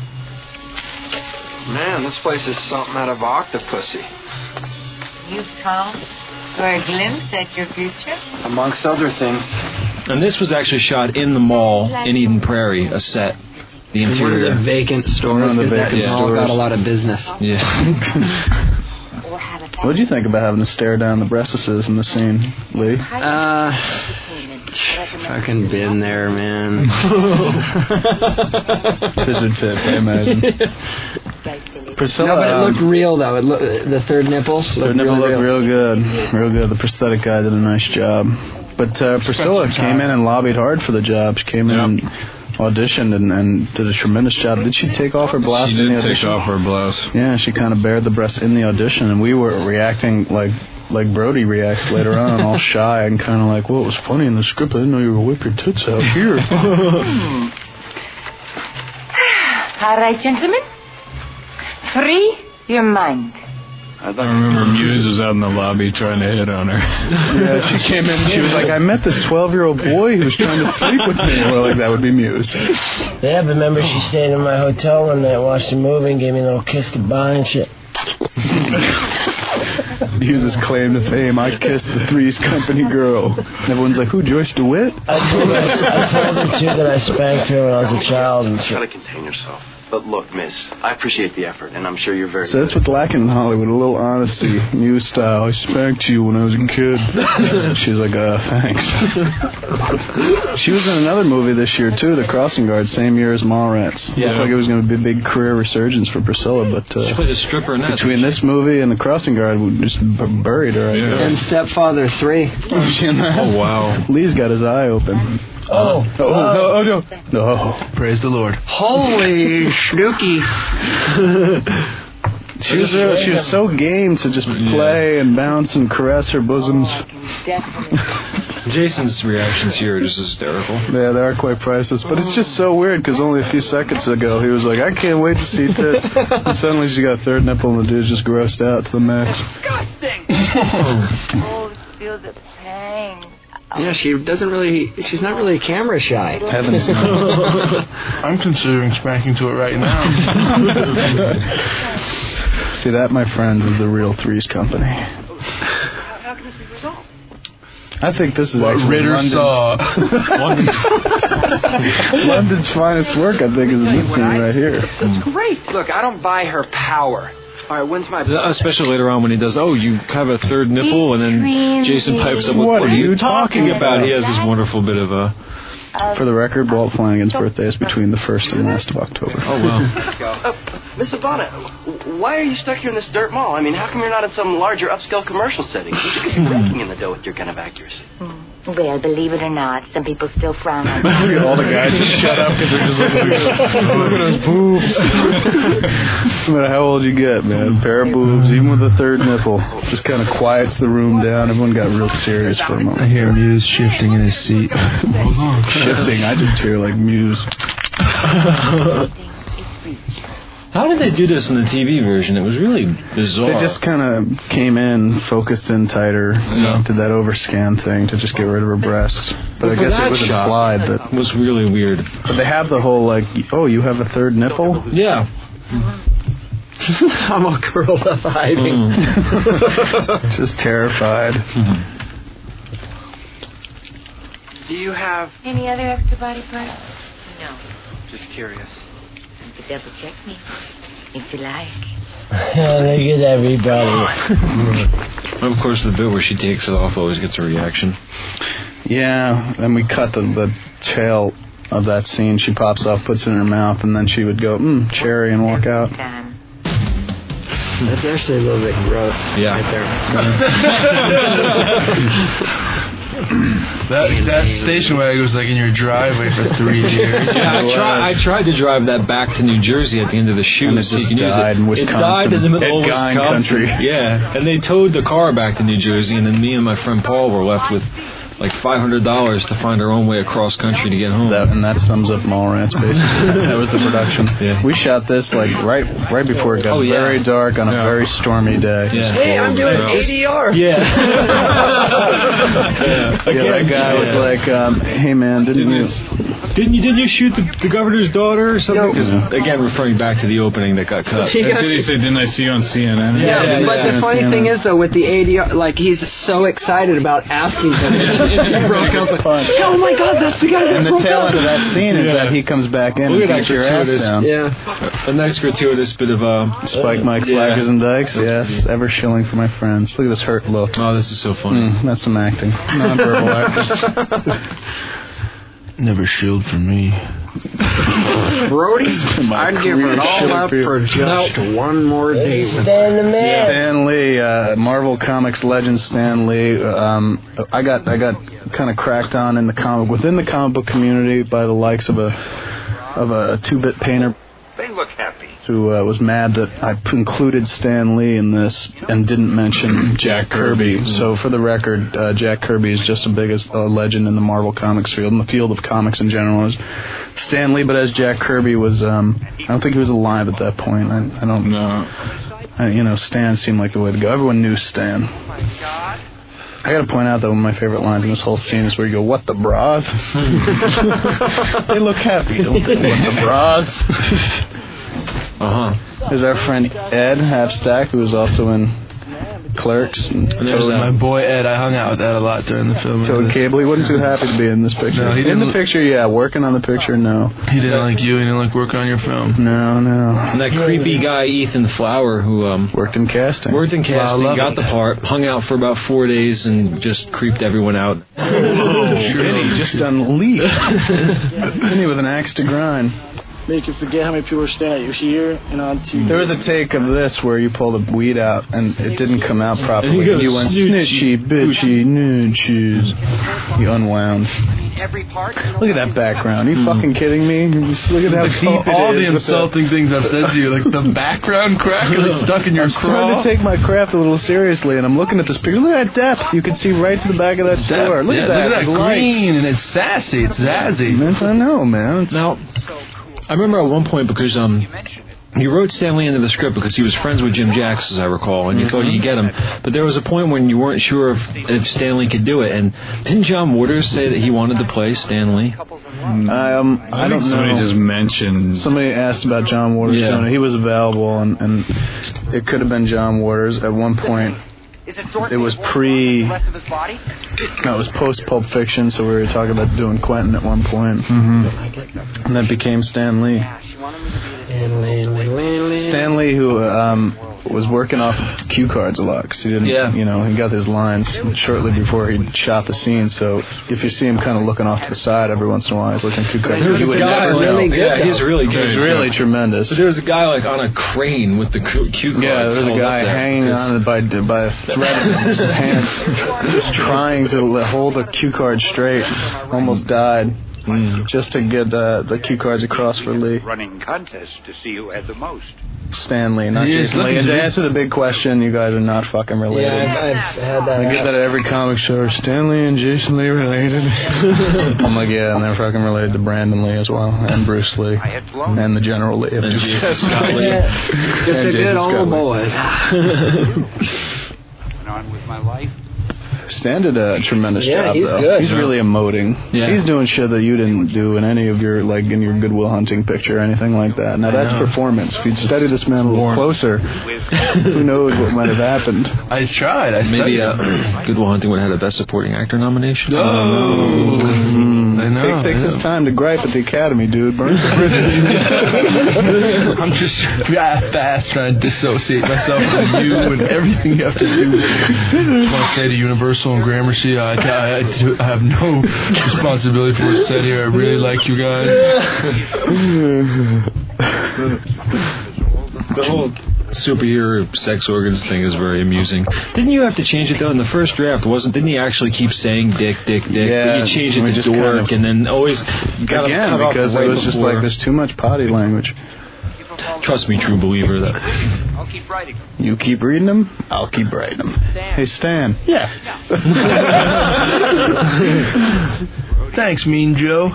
Man, this place is something out of Octopussy. You've come for a glimpse at your future? Amongst other things. And this was actually shot in the mall in Eden Prairie, a set. The interior. One of the vacant stores, because that mall got a lot of business. Yeah. What did you think about having to stare down the breastises in the scene, Lee? Fucking been there, man. Scissor tips, I imagine. Priscilla, no, but it looked real though. The third nipple. Third nipple looked real good. Real good. The prosthetic guy did a nice job. But Priscilla came in and lobbied hard for the job. She came in and auditioned and did a tremendous job. Did she take off her blouse in the audition? She did take off her blouse. Yeah, she kind of bared the breast in the audition, and we were reacting like Brody reacts later on, all shy and kind of like, well, it was funny in the script. I didn't know you were whip your tits out here. All right, gentlemen. Free your mind. I remember Muse was out in the lobby trying to hit on her. Yeah, she came in and she was like, I met this 12-year-old boy who was trying to sleep with me. Well, like, that would be Muse. Yeah, but remember she stayed in my hotel one night, watched the movie, and gave me a little kiss goodbye and shit. Muse's claim to fame, I kissed the Three's Company girl. Everyone's like, who, Joyce DeWitt? I told her, too, that I spanked her when I was a child and shit. Try to contain yourself. But look, miss, I appreciate the effort, and I'm sure you're very... So that's what's lacking in Hollywood, a little honesty, Muse style. I spanked you when I was a kid. She's like, thanks. She was in another movie this year, too, The Crossing Guard, same year as Mallrats. Yeah. Looked like it was going to be a big career resurgence for Priscilla, but... she played a stripper in that. Between this movie and The Crossing Guard, we just buried her. And Stepfather 3. Oh, wow. Lee's got his eye open. Oh, no. Praise the Lord. Holy snooky. She was so game to just play and bounce and caress her bosoms. Jason's reactions here are just hysterical. Yeah, they are quite priceless. But it's just so weird because only a few seconds ago he was like, I can't wait to see tits. And suddenly she got a third nipple and the dude's just grossed out to the max. Disgusting. Feel the pain. Yeah, she's not really camera shy. Heavens no. I'm considering spanking to it right now. See, that, my friends, is the real Three's Company. How can this be resolved? I think this is what actually Ritter saw. London's finest work, I think, is this scene right here. That's great. Look, I don't buy her power. All right, when's my... Especially later on when he does, you have a third nipple, and then Jason pipes up with, what are you talking about? He has this wonderful bit of a... For the record, Walt Flanagan's birthday is between the 1st and last of October. Oh, wow. Let's go. Miss Ivana, why are you stuck here in this dirt mall? I mean, how come you're not in some larger upscale commercial setting? You could be raking in the dough with your kind of accuracy. Well, believe it or not, some people still frown on all the guys just shut up because they're just like, look at those boobs. No matter how old you get, man, pair of boobs, even with a third nipple, just kind of quiets the room down. Everyone got real serious for a moment. I hear Muse shifting in his seat. Shifting, I just hear like Muse. How did they do this in the TV version? It was really bizarre. They just kind of came in, focused in tighter, did that overscan thing to just get rid of her breasts. But I guess it was implied that... It was really weird. But they have the whole, like, you have a third nipple? Yeah. I'm all curled up hiding. Just terrified. Do you have... Any other extra body parts? No. Just curious. You could double check me, if you like. Look at everybody. Of course, the bit where she takes it off always gets a reaction. Yeah, and we cut the tail of that scene. She pops off, puts it in her mouth, and then she would go, cherry, and walk out. That's actually a little bit gross. Yeah. Right there. that station wagon was like in your driveway for 3 years. Yeah, I tried to drive that back to New Jersey at the end of the shoot. And it just died in Wisconsin. It died in the middle of Wisconsin country. Yeah, and they towed the car back to New Jersey, and then me and my friend Paul were left with like $500 to find our own way across country to get home. And that sums up Mallrats, basically. That was the production. Yeah. We shot this like right before it got very dark on a very stormy day. Yeah. Hey, I'm doing ADR. Yeah. That guy was like, "Hey man, didn't you shoot the governor's daughter or something?" Because again, referring back to the opening that got cut. Did he say, "Didn't I see you on CNN?" Yeah, but the funny thing is though, with the ADR, like he's so excited about asking him. Oh my God, that's the guy that and the tail end of that scene is that he comes back in and beats your ass down. Yeah. A nice gratuitous bit of Spike Mike Slackers and Dykes. Yes, ever shilling for my friends. Look at this hurt look. Oh, this is so funny. That's some acting. Non-verbal acting. Never shilled for me. Brody, I'd give it all up for just one more day. Stan the man. Stan Lee, Marvel Comics legend Stan Lee. I got kind of cracked on within the comic book community by the likes of a 2-bit painter. They look happy. Who was mad that I included Stan Lee in this and didn't mention Jack Kirby. So for the record, Jack Kirby is just as big as a legend in the Marvel Comics field, in the field of comics in general, as Stan Lee. But as Jack Kirby was, I don't think he was alive at that point. I don't know. Stan seemed like the way to go. Everyone knew Stan. I gotta point out that one of my favorite lines in this whole scene is where you go, "What the bras?" They look happy, don't they? What the bras? There's our friend Ed Halfstack, who was also in Clerks. And there's my boy Ed. I hung out with Ed a lot during the film. Toad Cable, he wasn't too happy to be in this picture. No, he didn't. In the picture, yeah. Working on the picture, no. He didn't like you. He didn't like working on your film. No. And that creepy guy, Ethan Flower, who worked in casting. Got the part, hung out for about 4 days, and just creeped everyone out. Vinny just unleashed. Vinny with an axe to grind. Make you forget how many people are standing at your here and on TV. There was a take of this where you pull the weed out and it didn't come out properly. And you went snitchy, bitchy, noochies. You unwound. Look at that background. Are you fucking kidding me? Just look at how deep all the insulting things I've said to you, like the background crack really stuck in your craw. I'm trying to take my craft a little seriously, and I'm looking at this picture. Look at that depth. You can see right to the back of that store. Look at that. Look at that green, and it's sassy. It's zazzy. I know, man. Now, I remember at one point because you wrote Stan Lee into the script because he was friends with Jim Jacks, as I recall, and you thought you'd get him. But there was a point when you weren't sure if Stan Lee could do it. And didn't John Waters say that he wanted to play Stan Lee? I don't know. Somebody just mentioned. Somebody asked about John Waters doing it. He was available, and it could have been John Waters at one point. It was it was post Pulp Fiction, so we were talking about doing Quentin at one point. And that became Stan Lee. Stan Lee, who was working off of cue cards a lot, because he didn't, he got his lines shortly before he shot the scene. So if you see him kind of looking off to the side every once in a while, he's looking at cue cards. He's really good. Yeah, he's really good. He's really tremendous. But there was a guy like on a crane with the cue cards. Yeah, there was a guy hanging on by a thread of his pants, just trying to hold the cue card straight. Almost died. Just to get the cue cards across for Lee. Running contest to see who had the most. Stan Lee, not Jason Lee. And to answer the big question, you guys are not fucking related. Yeah, I've had that. I get that at every comic show. Are Stan Lee and Jason Lee related? I'm like, yeah, and they're fucking related to Brandon Lee as well, and Bruce Lee, and the General Lee. And Jason Scott Lee. Just a good old boys. Went on with my life. Stan did a tremendous job, he's though. Good. He's really emoting. Yeah. He's doing shit that you didn't do in any of your, like, in your Good Will Hunting picture or anything like that. Now, that's performance. If you'd study this man a little closer, who knows what might have happened. I tried. Maybe Good Will Hunting would have had a Best Supporting Actor nomination. I know. Take this time to gripe at the Academy, dude. Burn some bridges. I'm just fast trying to dissociate myself from you and everything you have to do. I just want to say to Universal and Gramercy, I have no responsibility for what's said here. I really like you guys. The whole superhero sex organs thing is very amusing. Didn't you have to change it though in the first draft? Didn't he actually keep saying dick? Yeah, but you changed it to dork, and then always got again because it was just like there's too much potty language. Trust me, true believer. That I'll keep writing them. You keep reading them, I'll keep writing them. Hey, Stan. Yeah. Thanks, Mean Joe.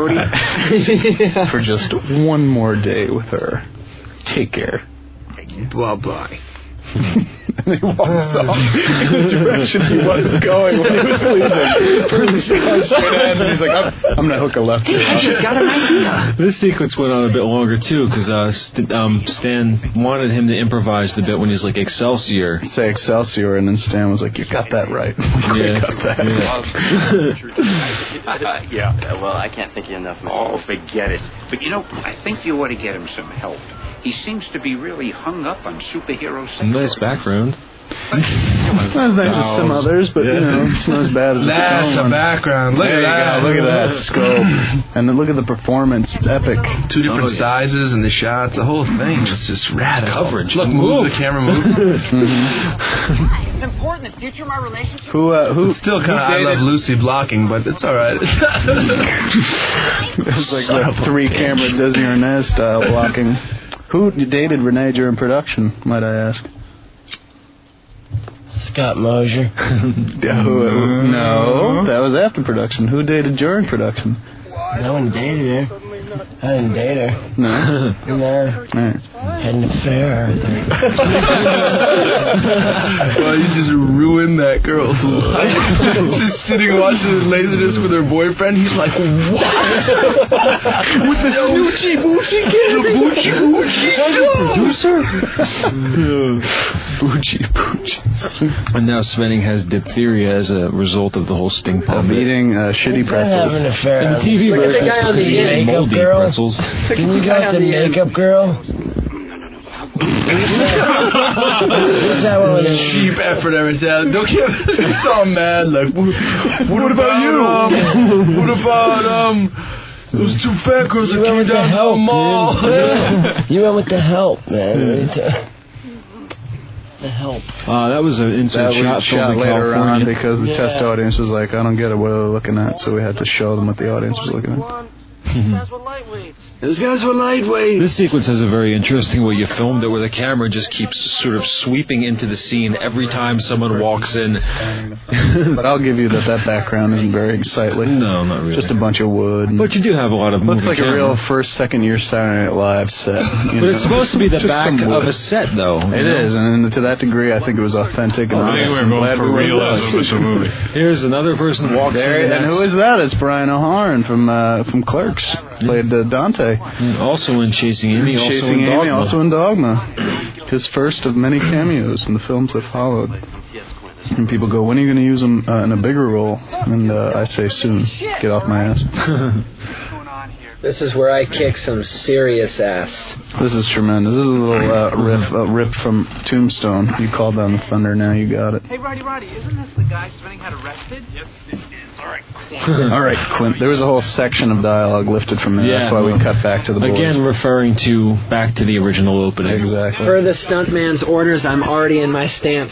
For just one more day with her. Take care. Bye-bye. And he walks off in the direction he wasn't going when he was leaving. First he goes straight ahead, and he's like, I'm going to hook a left. I just got an idea. This sequence went on a bit longer, too, because Stan wanted him to improvise the bit when he's like, Excelsior. Say Excelsior, and then Stan was like, you got that right. Yeah. Got that. Yeah, well, I can't thank you enough, Mr. Oh, forget it. But, I think you ought to get him some help. He seems to be really hung up on superhero sex. Nice background. It's not as nice as some others, but it's not as bad as that's the background. Look at that. Look at that scope. And then look at the performance. It's epic. 2 different sizes and the shots. The whole thing is just rad. Coverage. Look, move. The camera moves. It's important. The future of my relationship. Who it's still kind of I Love Lucy blocking, but it's all right. It's like the 3-camera Disney Arnaz style blocking. Who dated Renee during production, might I ask? Scott Mosier. No, that was after production. Who dated during production? No one dated her. I didn't date her. No? No. Right. Had an affair, I think. Well, you just ruined that girl's life. Just sitting watching the Laserdisc with her boyfriend. He's like, what? With the Snoochie Boochie kid? The Boochie Boochie? Producer? Boochie Boochie. And now Svenning has diphtheria as a result of the whole stink bomb. Eating shitty pretzels. I have an affair. And the TV version is because he ate moldy pretzels. Can you go with the makeup girl? This that one with the cheap effort every time. Don't get it's all mad. Like, what about you? What about those 2 fat girls that came down to the mall? You went with the help, man. The help. That was an insert shot filmed in later California. on because the test audience was like, I don't get it, what are they looking at? So we had to show them what the audience was looking at. Those guys were lightweight. This sequence has a very interesting way you filmed it, where the camera just keeps sort of sweeping into the scene every time someone walks in. But I'll give you that background isn't very sightly. No, not really. Just a bunch of wood. But you do have a lot of moving looks like camera. a real first, second year Saturday Night Live set. But it's supposed to be the back of a set, though. It is, and to that degree, I think it was authentic. And I think we're going for realism with the movie. Here's another person walks in. And who is that? It's Brian O'Halloran from Clerks. Played Dante. Also in Chasing Amy, also in Dogma. His first of many cameos in the films that followed. And people go, when are you going to use him in a bigger role? And I say, soon. Get off my ass. This is where I kick some serious ass. This is tremendous. This is a little riff from Tombstone. You called down the thunder, now you got it. Hey, Roddy, isn't this the guy Svenning had arrested? Yes, it is. All right. All right, Quint. There was a whole section of dialogue lifted from there. Yeah, that's why we cut back to the boys. Again, referring back to the original opening. Exactly. Per the stuntman's orders, I'm already in my stance.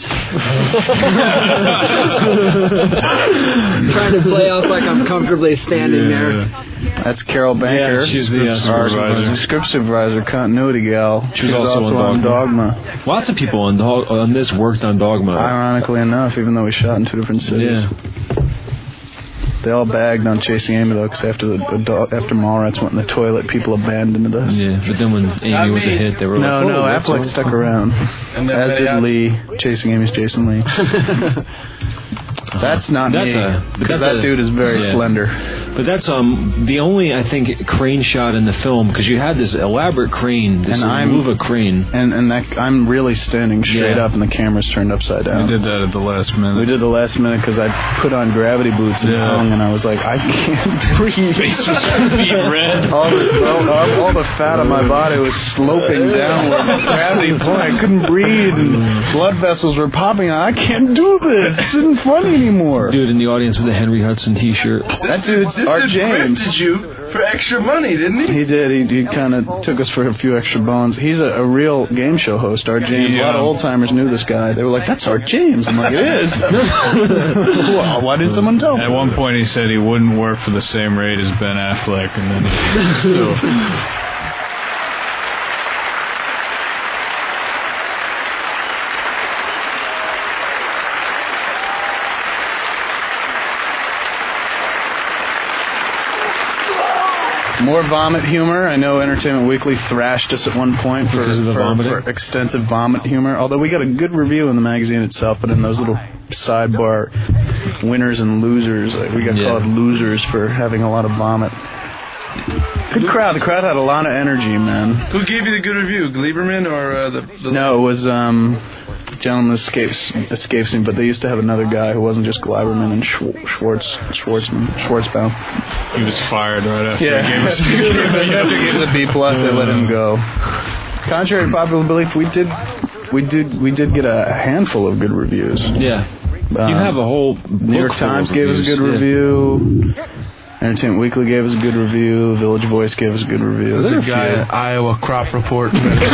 Trying to play off like I'm comfortably standing there. That's Carol Banker. Yeah, she's the script supervisor, continuity gal. She was also on Dogma. Lots of people on this worked on Dogma. Ironically enough, even though we shot in 2 different cities. Yeah. They all bagged on Chasing Amy, though, because after Mallrats went in the toilet, people abandoned us. Yeah, but then when Amy was a hit, they were like, No, Affleck stuck around. As did Lee. Chasing Amy's Jason Lee. That's not me. Because that dude is very slender. But that's the only, I think, crane shot in the film, because you had this elaborate crane, this Luva crane. And I'm really standing straight up, and the camera's turned upside down. We did that at the last minute. We did the last minute because I put on gravity boots and hung, and I was like, I can't breathe. Face was beat red. All the fat on my body was sloping downward. Gravity pulling. I couldn't breathe, and blood vessels were popping. I can't do this. This isn't funny anymore. Dude in the audience with a Henry Hudson T-shirt. That dude's Art James. Did you for extra money, didn't he? He did. He kind of took us for a few extra bones. He's a real game show host, Art James. A lot of old timers knew this guy. They were like, "That's Art James." I'm like, "It is." Well, why didn't someone tell me? At one point, he said he wouldn't work for the same rate as Ben Affleck, and then still. More vomit humor. I know Entertainment Weekly thrashed us at one point for extensive vomit humor. Although we got a good review in the magazine itself, but in those little sidebar winners and losers, we got called losers for having a lot of vomit. Good crowd. The crowd had a lot of energy, man. Who gave you the good review, Gleiberman or the? No, it was gentleman escapes me, but they used to have another guy who wasn't just Gleiberman and Schwartzbaum. He was fired right after he gave us after he gave us a B+, they let him go. Contrary to popular belief, we did we did get a handful of good reviews. Yeah. You have a whole New York Times gave us a good review. Entertainment Weekly gave us a good review. Village Voice gave us a good review. There's a guy at Iowa Crop Report.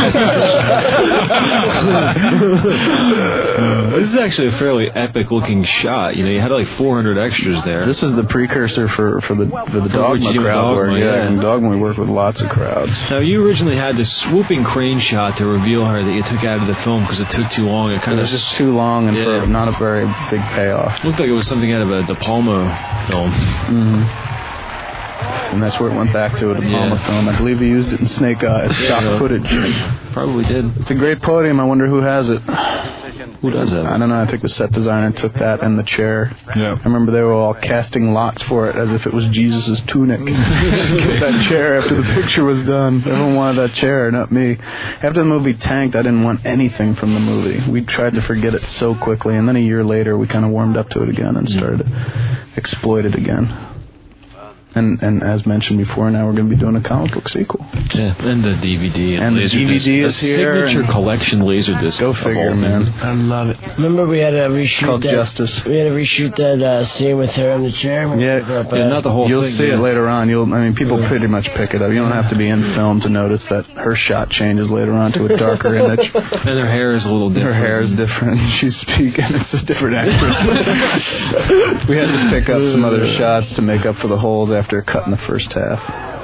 This is actually a fairly epic-looking shot. You had like 400 extras there. This is the precursor for the Dogma crowd work. Yeah, in Dogma we work with lots of crowds. Now, you originally had this swooping crane shot to reveal her that you took out of the film because it took too long. It was just too long and for not a very big payoff. It looked like it was something out of a De Palma film. Mm-hmm. And that's where it went back to, a De Palma film. I believe he used it in Snake Eyes, stock footage. Probably did. It's a great podium. I wonder who has it. Who does it? I don't know. I think the set designer took that and the chair. Yeah. I remember they were all casting lots for it as if it was Jesus' tunic. Get that chair after the picture was done. Everyone wanted that chair, not me. After the movie tanked, I didn't want anything from the movie. We tried to forget it so quickly, and then a year later we kind of warmed up to it again and started to exploit it again. And as mentioned before, now we're going to be doing a comic book sequel. Yeah, and the DVD. And the DVD is here. Signature collection Laserdisc. Go figure, man. I love it. Remember we had to reshoot Justice. We had to reshoot that scene with her in the chair. Not the whole You'll thing. See it later on. People pretty much pick it up. You don't have to be in film to notice that her shot changes later on to a darker image. And her hair is a little different. Her hair is different. She's speaking. It's a different actress. We had to pick up some other shots to make up for the holes after cutting the first half.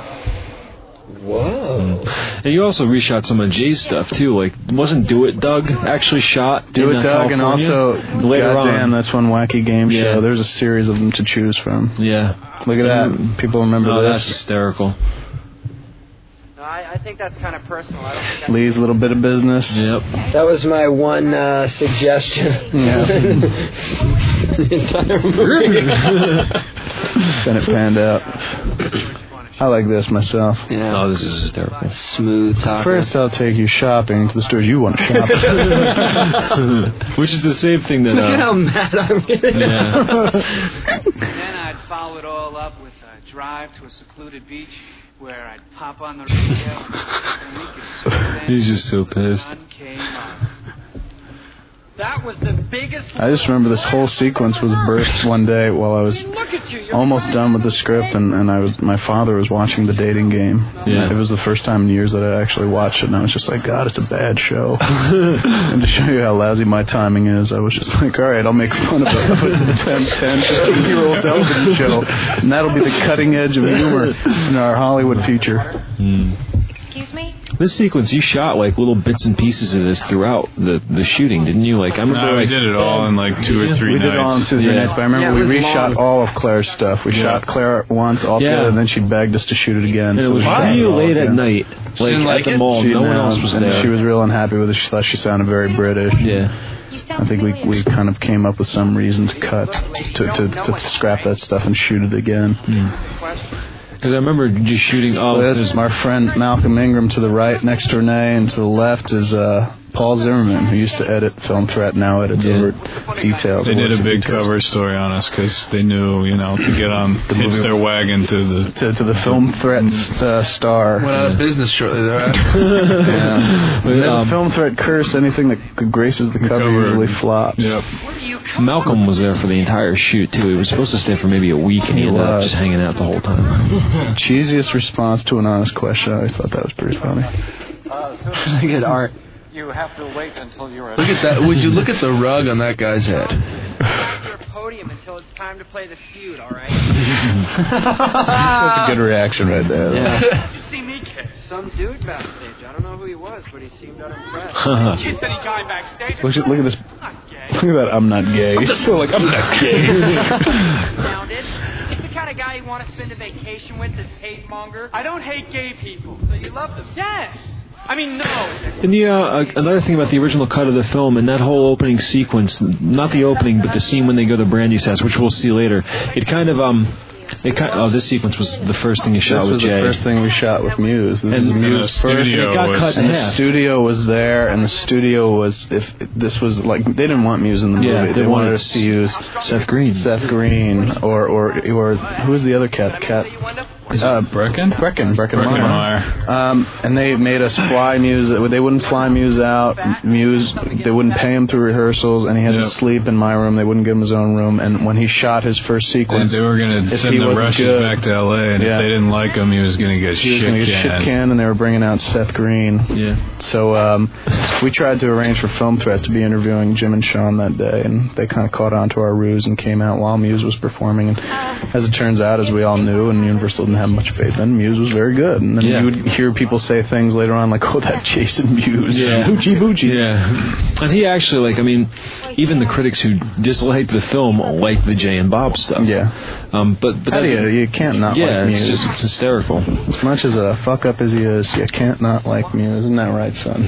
Whoa. And you also reshot some of Jay's stuff too. Like, wasn't Do It Doug actually shot? Do It Doug, California? and also later goddamn, that's one wacky game Yeah. show. There's a series of them to choose from. Yeah. Look at that. People remember this. That's hysterical. No, I think that's kind of personal. I don't think Lee's little bit of business. Yep. That was my one suggestion. Yeah. The entire movie. Then it panned out. I like this myself. Yeah. Oh, this is hysterical. Smooth talker. First, I'll take you shopping to the stores you want to shop. Which is the same thing that. Look at how mad I'm getting. Yeah. Then I'd follow it all up with a drive to a secluded beach where I'd pop on the radio and we could spend. He's just so pissed. Sun came up. That was the biggest. I just remember this whole sequence was birthed one day while I was almost done with the script, and my father was watching The Dating Game. Yeah. It was the first time in years that I actually watched it, and I was just like, God, it's a bad show. And to show you how lousy my timing is, I was just like, all right, I'll make fun of it. I'll put the 10, 15-year-old television show, and that'll be the cutting edge of humor in our Hollywood future. Excuse me? This sequence, you shot like little bits and pieces of this throughout the shooting, didn't you? Like, I remember we did it all in like 2 or 3 nights. We did it all in 2 or 3 nights, but I remember we reshot all of Claire's stuff. We shot Claire once all together, and then she begged us to shoot it again. And it was really late at night, like at the mall. No one else was there. She was real unhappy with it. She thought she sounded very British. Yeah. I think we kind of came up with some reason to cut, to scrap that stuff and shoot it again. Because I remember just shooting. There's our friend Malcolm Ingram to the right next to Renee, and to the left is Paul Zimmerman, who used to edit Film Threat, now edits over at Details. They did a big cover story on us because they knew, to get on, hitch their wagon to the Film Threat star. Went out of business shortly thereafter. Yeah. Film Threat curse, anything that graces the cover usually flops. Yep. Malcolm was there for the entire shoot too. He was supposed to stay for maybe a week, and he ended up just hanging out the whole time. Cheesiest response to an honest question. I always thought that was pretty funny. Good art. You have to wait until you're. Look at that. Would you look at the rug on that guy's head? Your podium until it's time to play the feud. All right. That's a good reaction right there. Yeah. You see me, kid? Some dude backstage. I don't know who he was, but he seemed unimpressed. Kid said he guy backstage. Look at this. Look at that. I'm not gay. He's still like, I'm not gay. Sounded. He's the kind of guy you want to spend a vacation with. This hate monger. I don't hate gay people. So you love them? Yes. I mean, no. And another thing about the original cut of the film and that whole opening sequence, not the opening, but the scene when they go to Brandy's house, which we'll see later, this sequence was the first thing you shot with Jay. This was the first thing we shot with Muse. This was Muse first. It got cut in half. The studio was there, and the studio was, this was like, they didn't want Muse in the movie. Yeah, they wanted us to use Seth Green. Or who was the other cat? Breckenmeyer. And they made us fly Muse. They wouldn't fly Muse out. They wouldn't pay him through rehearsals, and he had to sleep in my room. They wouldn't give him his own room. And when he shot his first sequence, they were going to send the Rushes back to L.A., and if they didn't like him, he was going to get shit canned. And they were bringing out Seth Green. Yeah. So we tried to arrange for Film Threat to be interviewing Jim and Sean that day, and they kind of caught on to our ruse and came out while Muse was performing. And as it turns out, as we all knew, and Universal didn't have much faith in, Muse was very good. And then you would hear people say things later on like, "Oh, that Jason Muse, Hoochie Boochie." Yeah. And he actually, like, I mean, even the critics who disliked the film liked the Jay and Bob stuff. Yeah. But you can't not like Muse. It's just hysterical. As much as a fuck up as he is, you can't not like Muse. Isn't that right, son?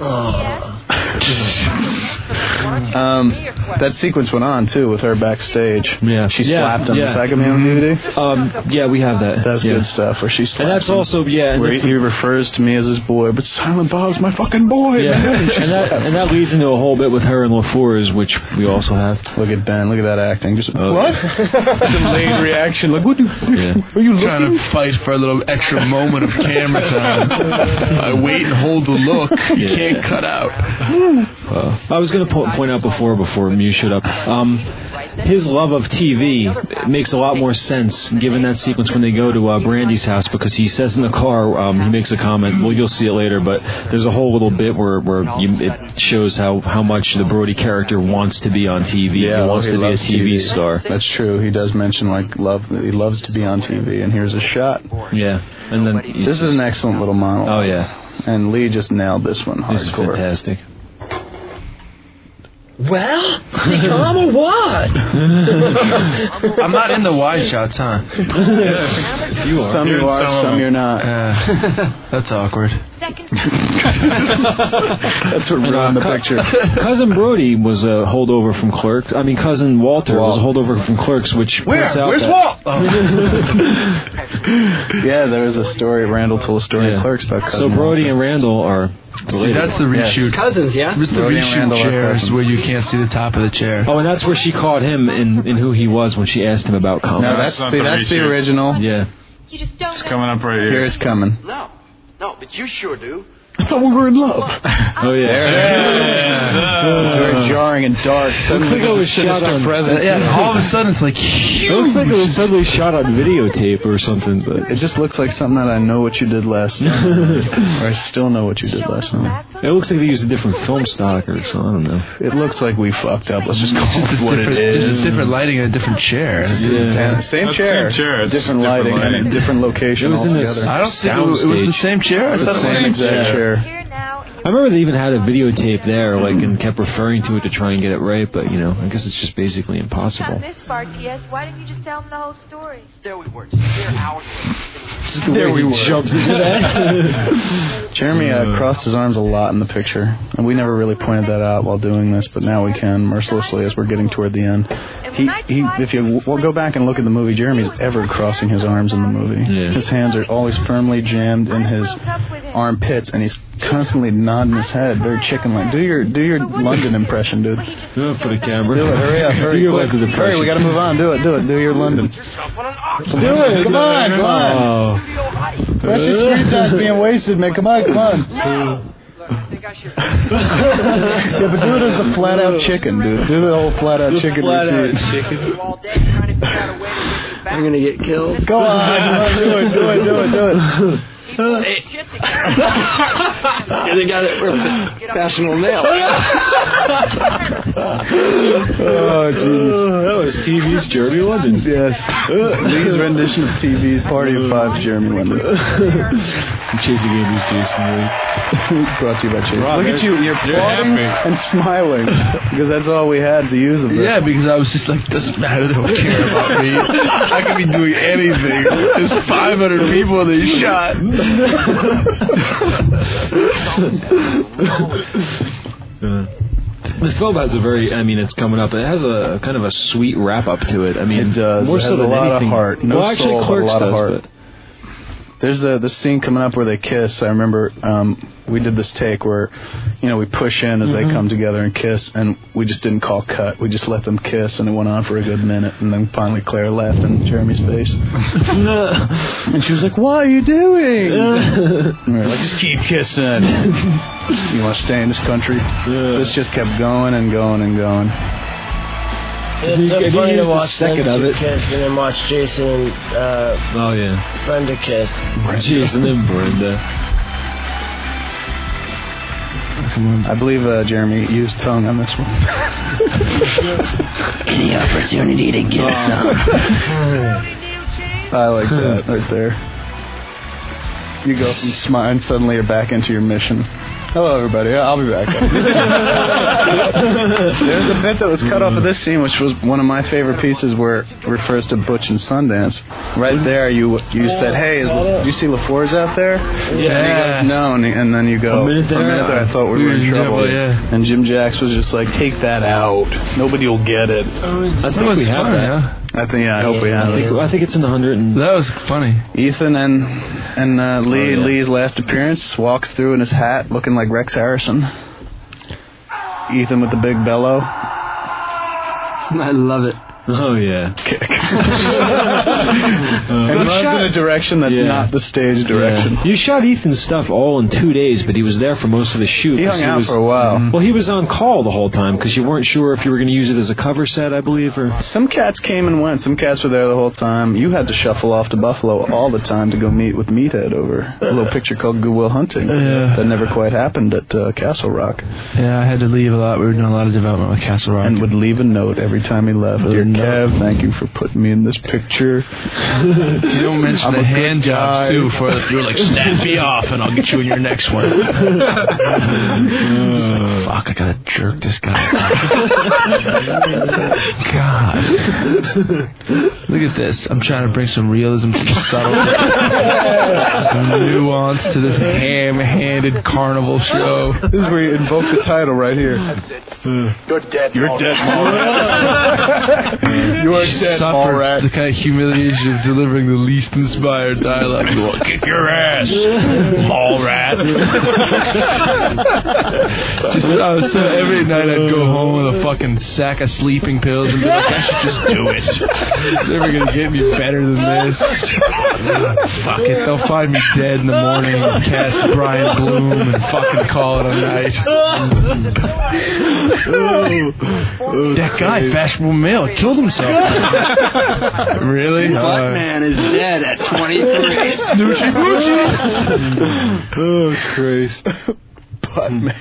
That sequence went on too with her backstage. Yeah, she slapped him. Is that gonna be on DVD? Yeah, we have that. That's good stuff. Where she slapped and that's him. Also where he refers to me as his boy, but Silent Bob's my fucking boy. Yeah, and that leads into a whole bit with her and LaFours, which we also have. Look at Ben. Look at that acting. Just what? Delayed reaction. Like, what? Are you trying to fight for a little extra moment of camera time? I wait and hold the look. You can't cut out. I was going to point out before Muse showed up. His love of TV makes a lot more sense given that sequence when they go to Brandy's house, because he says in the car, he makes a comment. Well, you'll see it later, but there's a whole little bit where it shows how much the Brody character wants to be on TV. Yeah, he wants to be a TV star. That's true. He does mention he loves to be on TV, and here's a shot. Yeah, and then this is an excellent little monologue. Oh yeah, and Lee just nailed this one hardcore. This is fantastic. Well, Tom or what? I'm not in the wide shots, huh? You are. Some you are, some you're not. That's awkward. That's what ruined the picture. Cousin Brody was a holdover from Clerks. I mean, Cousin Walter was a holdover from Clerks, which points out Where's Walt? Yeah, there was a story. Randall told a story in Clerks about Cousin So Brody Walter. and Randall are... See, that's the reshoot. Cousins, yeah? It's the reshoot chairs where you can't see the top of the chair. Oh, and that's where she caught him in who he was when she asked him about comics. No, that's the original. Yeah. You just don't It's coming up right here. Here it's coming. No, but you sure do. I thought we were in love. Oh, yeah. It's very jarring and dark. Looks like it was shot on presence. Yeah, all of a sudden it's like huge. It looks like it was suddenly shot on videotape or something. But it just looks like something that I know what you did last night. Or I still know what you did last night. It looks like they used a different film stock or something. I don't know. It looks like we fucked up. Let's just call it what it is. Just different lighting and a different chair. Same chair. Different lighting and a different location. It was in this I don't think it was the same chair. I thought it was the same exact chair. I remember they even had a videotape there, and kept referring to it to try and get it right, but, I guess it's just basically impossible. This far, T.S., why didn't you just tell them the whole story? There we were. Hours. There we were. Jumps into that. Jeremy crossed his arms a lot in the picture, and we never really pointed that out while doing this, but now we can, mercilessly, as we're getting toward the end. If you go back and look at the movie, Jeremy's ever crossing his arms in the movie. Yeah. His hands are always firmly jammed in his armpits, and he's constantly nodding his head, very chicken-like. Do your London impression, dude. Do it for the camera. Do it. Hurry up. Hurry. Hurry. We got to move on. Do it. Do your London. Do it. Come on. Precious screen time's being wasted, man. Come on. Yeah, but do it as a flat-out chicken, dude. Do the whole flat-out chicken routine. You're gonna get killed. Go on. Do it. You're the guy that ripped fashionable nail. Oh, jeez. That was TV's Jeremy London. Yes. Lee's rendition of TV's Party of Five's Jeremy London. Chasing Amy's Jason Lee. Brought to you by Chase. Rob, look at you. You're applauding and smiling because that's all we had to use of it. Yeah, because I was just like, doesn't matter. They don't care about me. I could be doing anything. There's 500 people they shot. The film has a very, it's coming up. It has a kind of a sweet wrap up to it. It does. More it so has than a lot anything. of heart. No well, actually, soul, Clerks but a lot of heart. There's this scene coming up where they kiss. I remember we did this take where, we push in as they come together and kiss, and we just didn't call cut. We just let them kiss, and it went on for a good minute, and then finally Claire laughed in Jeremy's face. And she was like, "What are you doing?" And we were like, "Just keep kissing. You want to stay in this country?" This just kept going and going and going. It's so funny to watch them two kiss and then watch Jason and Brenda kiss. Jason and Brenda. I believe Jeremy used tongue on this one. Any opportunity to get some. I like that right there. You go from smile and suddenly you're back into your mission. Hello, everybody. I'll be back. There's a bit that was cut off of this scene, which was one of my favorite pieces, where it refers to Butch and Sundance. Right there, you said, "Hey, do you see LaFours out there?" Yeah. And he goes, "No," and then you go, "For a minute there, I thought we were in trouble." And Jim Jacks was just like, "Take that out. Nobody will get it." I think we have that. I hope we have it. I think it's in the 100. That was funny. Ethan and Lee's last appearance walks through in his hat, looking like Rex Harrison. Ethan with the big bellow. I love it. Oh, yeah. And runs in a direction that's not the stage direction. You shot Ethan's stuff all in 2 days, but he was there for most of the shoot. He hung out for a while. Well, he was on call the whole time because you weren't sure if you were going to use it as a cover set, I believe. Or some cats came and went. Some cats were there the whole time. You had to shuffle off to Buffalo all the time to go meet with Meathead over a little picture called Good Will Hunting that never quite happened at Castle Rock. Yeah, I had to leave a lot. We were doing a lot of development with Castle Rock. And would leave a note every time he left. Dear Kev, thank you for putting me in this picture. You don't mention the hand jobs, too. You were like, "Snap me off and I'll get you in your next one." Fuck, I gotta jerk this guy. God. Look at this. I'm trying to bring some realism to the subtlety. Some nuance to this ham-handed carnival show. This is where you invoke the title right here. You're dead. You're dead, Mallrat. You are dead, Mallrat. The kind of humiliation of delivering the least inspired dialogue. You want to kick your ass, Mallrat. So every night I'd go home with a fucking sack of sleeping pills and be like, I should just do it. It's never going to get me better than this. Fuck it. They'll find me dead in the morning and cast Brian Bloom and fucking call it a night. That guy, Fashionable Male, killed himself. Really? Buttman is dead at 23. Snoochie Boochies. Oh, Christ. Buttman.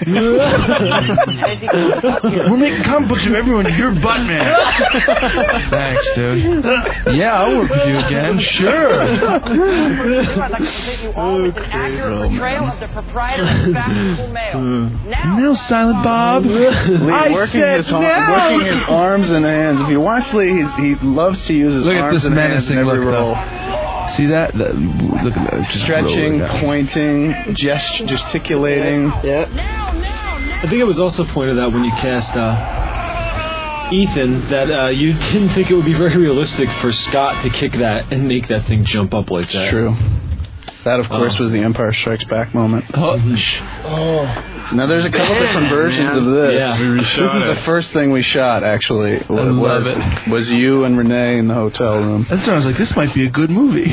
We're making comic books of everyone. You're Buttman. Thanks, dude. Yeah, I'll work with you again. Sure. I'd like to present you all with an accurate portrayal of the proprietor of Fashionable Male. No, Silent Bob. Lee, working his arms and hands. If you watch Lee, he loves to use his arms and hands in every role. See that? Look at that. Stretching, pointing, gesticulating. Yeah. I think it was also pointed out when you cast Ethan that you didn't think it would be very realistic for Scott to kick that and make that thing jump up like that. It's true. That, of course, was the Empire Strikes Back moment. Now, there's a couple different versions of this. Yeah. This is the first thing we shot, actually. Was you and Renee in the hotel room. That's when I was like, this might be a good movie.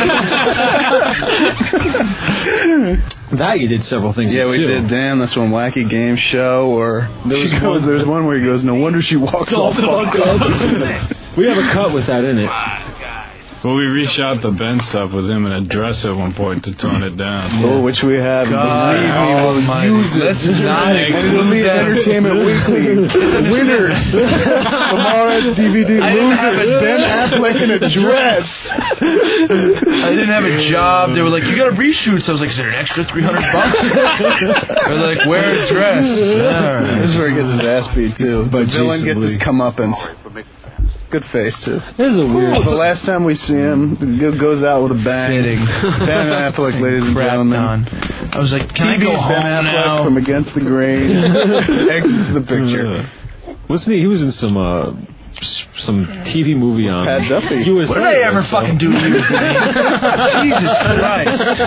That you did several things. Yeah, we did. Damn, that's one wacky game show. Or there's one where he goes, "No wonder she walks all fucked up." We have a cut with that in it. Well, we reshot the Ben stuff with him in a dress at one point to tone it down. Oh, which we have. Believe me, we'll use it. That's not and it'll be Entertainment Weekly. Winners. Tomorrow's DVD. Losers. Ben Affleck in a dress. I didn't have a job. They were like, you got to reshoot. So I was like, is there an extra $300? They're like, wear a dress. This is where he gets his ass beat, too. But villain gets his comeuppance. Good face, too. This is a weird... The last time we see him, it goes out with a bang. Fitting. Ben Affleck, ladies and gentlemen. I was like, can I go home Ben Affleck now? From Against the Grain. Exits the picture. Wasn't he? He was in some some TV movie on. Pat Duffy. What did I ever fucking do to you? Jesus Christ.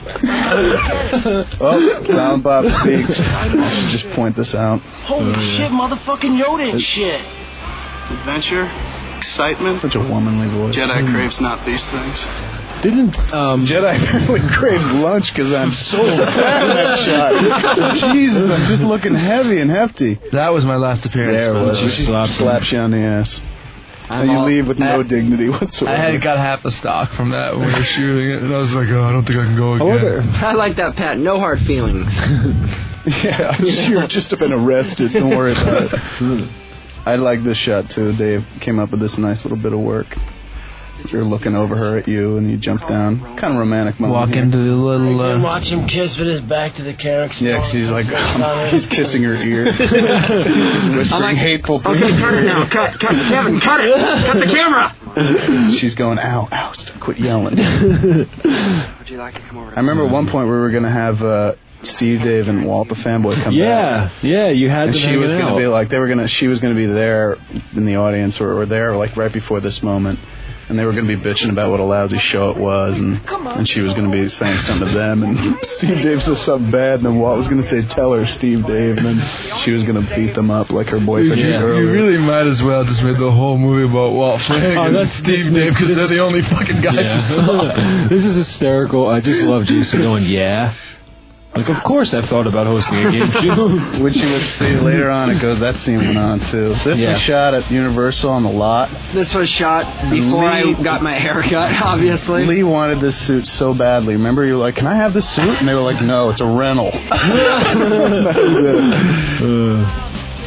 Well, Sound Bob speaks. I should just point this out. Holy shit, motherfucking Yoda and shit. Adventure, excitement. Such a womanly voice. Jedi craves not these things. Didn't Jedi apparently craves lunch because I'm so fat in that shot. Jesus, I'm just looking heavy and hefty. That was my last appearance. There it was. She slaps you on the ass. And you leave with no dignity whatsoever. I had got half the stock from that when we were shooting it, and I was like, oh, I don't think I can go again. I like that, Pat. No hard feelings. Yeah, you've just been arrested. Don't worry about it. I like this shot, too. Dave came up with this nice little bit of work. You're looking over her at you, and you jump down. Kind of romantic moment. Walk into the little... watch him kiss with his back to the camera. Yeah, because he's like, he's kissing her ear. He's whispering hateful things. Okay, cut it now. Cut, Kevin, cut it. Cut the camera. She's going, ow, quit yelling. Would you like to come over? I remember at one point we were going to have... Steve, Dave, and Walt the Fanboy come back. Yeah, you had and to. She was going to be like, she was going to be there in the audience or there like right before this moment, and they were going to be bitching about what a lousy show it was, and she was going to be saying something to them, and Steve Dave said something bad, and then Walt was going to say, tell her, Steve Dave, and then she was going to beat them up like her boyfriend did earlier. You really might as well just made the whole movie about Walt Flanagan and Steve Dave because they're the only fucking guys who saw it. This is hysterical. I just love Jason going, yeah. Like, of course I've thought about hosting a game show. Which you would see later on, it goes, that scene went on, too. This was shot at Universal on the lot. This was shot before I got my haircut, obviously. Lee wanted this suit so badly. Remember, you were like, can I have this suit? And they were like, no, it's a rental. That was it.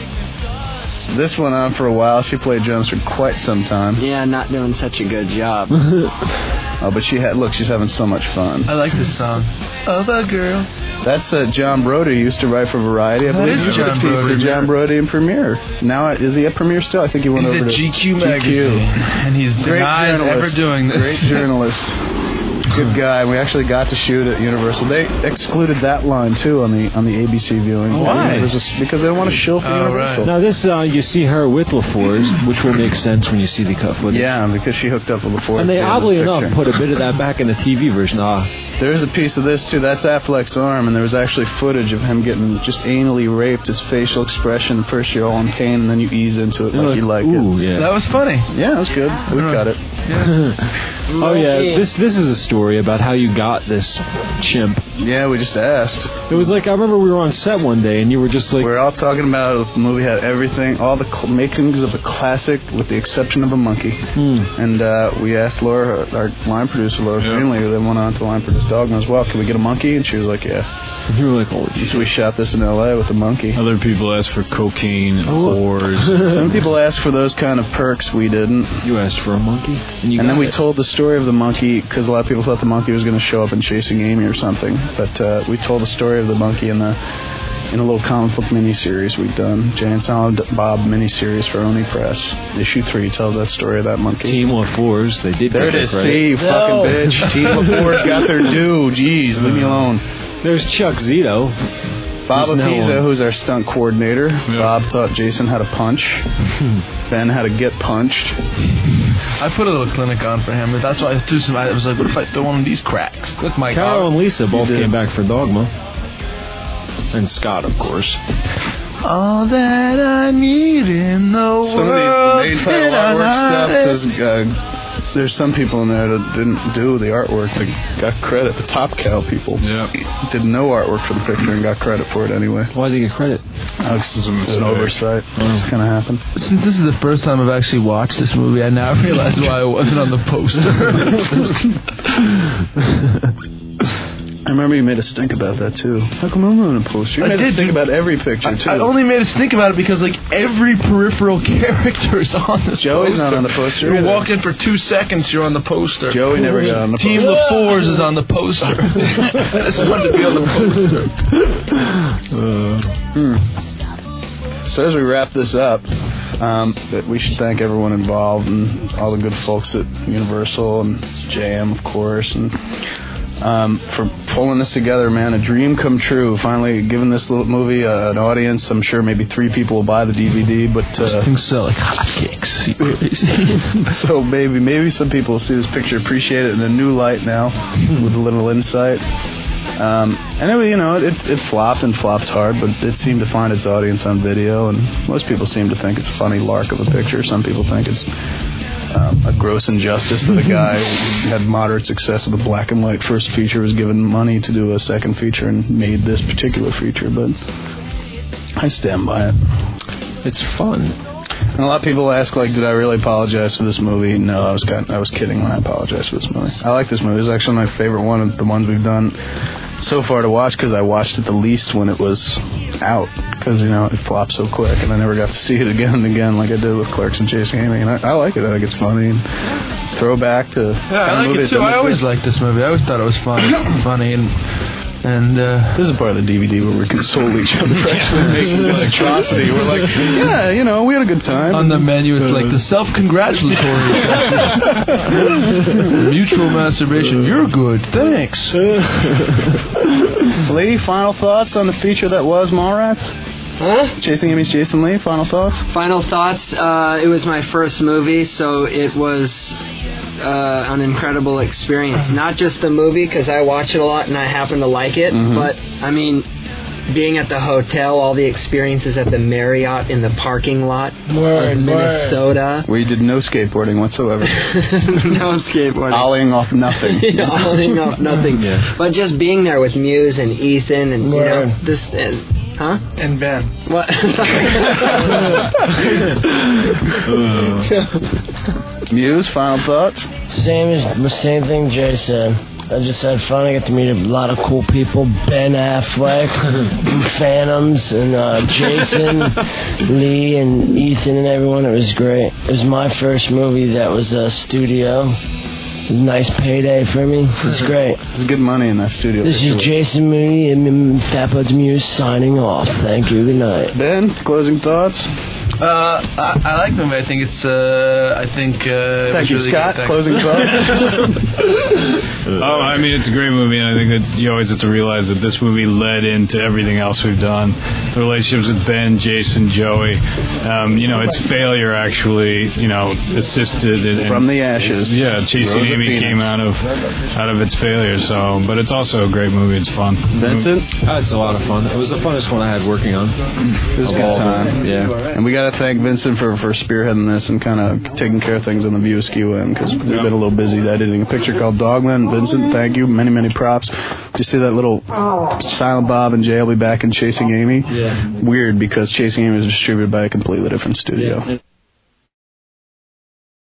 This went on for a while. She played drums for quite some time. Yeah, not doing such a good job. Oh, but she's having so much fun. I like this song. Of a girl. That's John Brody. He used to write for Variety. I believe he did a piece for John Brody and Premiere. Now, is he at Premiere still? I think he went over to GQ magazine. And he's denied ever doing this. Great journalist. Good guy. We actually got to shoot at Universal. They excluded that line too on the ABC viewing. Why? Because they don't want to shill for Universal. Right. Now this you see her with LaFours, which will make sense when you see the cut footage. Yeah, because she hooked up with LaFours. And they oddly enough put a bit of that back in the TV version. There is a piece of this too. That's Affleck's arm, and there was actually footage of him getting just anally raped. His facial expression. First you're all in pain, and then you ease into it like you like it. Yeah. That was funny. Yeah, it was good. We cut it. Yeah. Oh yeah, this is a story about how you got this chimp. Yeah, we just asked. It was like, I remember we were on set one day and you were just like... We were all talking about the movie had everything, all the makings of a classic with the exception of a monkey. And we asked Laura, our line producer, Laura Greenlee, who then went on to line produce Dogma as well, can we get a monkey? And she was like, yeah. And you were like, oh, so we shot this in L.A. with a monkey. Other people asked for cocaine and whores. Some people asked for those kind of perks. We didn't. You asked for a monkey? And then we told the story of the monkey, because a lot of people thought the monkey was going to show up in Chasing Amy or something. But we told the story of the monkey in a little comic book miniseries we've done. Jay and Silent Bob miniseries for Oni Press. Issue 3 tells that story of that monkey. Team LaFours, they did. There it is. See, fucking bitch. Team LaFours got their due. Jeez, leave me alone. There's Chuck Zito. Bob Apizza, who's our stunt coordinator. Yeah. Bob taught Jason how to punch. Ben how to get punched. I put a little clinic on for him, but that's why I threw some. I was like, what if I throw one of these cracks? Look, Mike. Carol and Lisa both came back for Dogma. And Scott, of course. All that I need in the world. Some of these title artwork stuff says there's some people in there that didn't do the artwork that got credit. The Top Cow people did no artwork for the picture and got credit for it anyway. Why did they get credit? Because it was an oversight. Just kind of happened. Since this is the first time I've actually watched this movie, I now realize why I wasn't on the poster. I remember you made us think about that too. How come I'm on a poster? You made us think about every picture too. I only made us think about it because like every peripheral character is on this Joey's poster. Not on the poster. You walk in for 2 seconds, you're on the poster. Joey never got on the poster. Team LaFours is on the poster. I just wanted to be on the poster. So as we wrap this up, that we should thank everyone involved and all the good folks at Universal and JM, of course, and for pulling this together, man. A dream come true. Finally giving this little movie an audience. I'm sure maybe 3 people will buy the DVD, but things sell like hotcakes. So maybe some people will see this picture, appreciate it in a new light now, with a little insight. And it flopped and flopped hard, but it seemed to find its audience on video, and most people seem to think it's a funny lark of a picture. Some people think it's a gross injustice that a guy who had moderate success with a black and white first feature was given money to do a second feature and made this particular feature, but I stand by it. It's fun. And a lot of people ask, did I really apologize for this movie? No, I was kidding when I apologized for this movie. I like this movie. It's actually my favorite one of the ones we've done so far to watch, because I watched it the least when it was out, because it flopped so quick, and I never got to see it again and again like I did with Clerks and Chasing Amy. And I like it. I think it's funny and throwback to. Yeah, I like it too. I always liked this movie. I always thought it was fun, funny, and this is part of the DVD where we console each other for actually making this atrocity. We're like, yeah, we had a good time. On the menu, it's like the self-congratulatory section. Mutual masturbation. You're good. Thanks. Lee, final thoughts on the feature that was Mallrats? Huh? Chasing Amy's Jason Lee, final thoughts? Final thoughts, it was my first movie, so it was an incredible experience. Not just the movie, because I watch it a lot and I happen to like it, but, being at the hotel, all the experiences at the Marriott in the parking lot of Minnesota. Where you did no skateboarding whatsoever. No skateboarding. Ollieing off nothing. Ollieing off nothing. Yeah. But just being there with Muse and Ethan and, this... Huh? And Ben. What? Muse, final thoughts? Same thing Jay said. I just had fun. I got to meet a lot of cool people. Ben Affleck, Phantoms, and Jason, Lee, and Ethan, and everyone. It was great. It was my first movie that was a studio. It was a nice payday for me. It's great. There's good money in that studio. This is Jason Mooney and Fat Buds Muse signing off. Thank you. Good night. Ben, closing thoughts? I like the movie. I think it's. Thank you, really Scott. Good. Closing thoughts. It's a great movie, and I think that you always have to realize that this movie led into everything else we've done. The relationships with Ben, Jason, Joey. Its failure actually, assisted in, from the ashes. Yeah, Chasing Amy came out of its failure. So, but it's also a great movie. It's fun. Vincent, it's a lot of fun. It was the funnest one I had working on. It was a good time. Yeah, and we got to thank Vincent for spearheading this and kind of taking care of things on the View Askew end, because we've been a little busy editing a picture called Dogman. Vincent, thank you. Many, many props. Did you see that little Silent Bob and Jay will be back in Chasing Amy? Yeah. Weird, because Chasing Amy was distributed by a completely different studio. Yeah.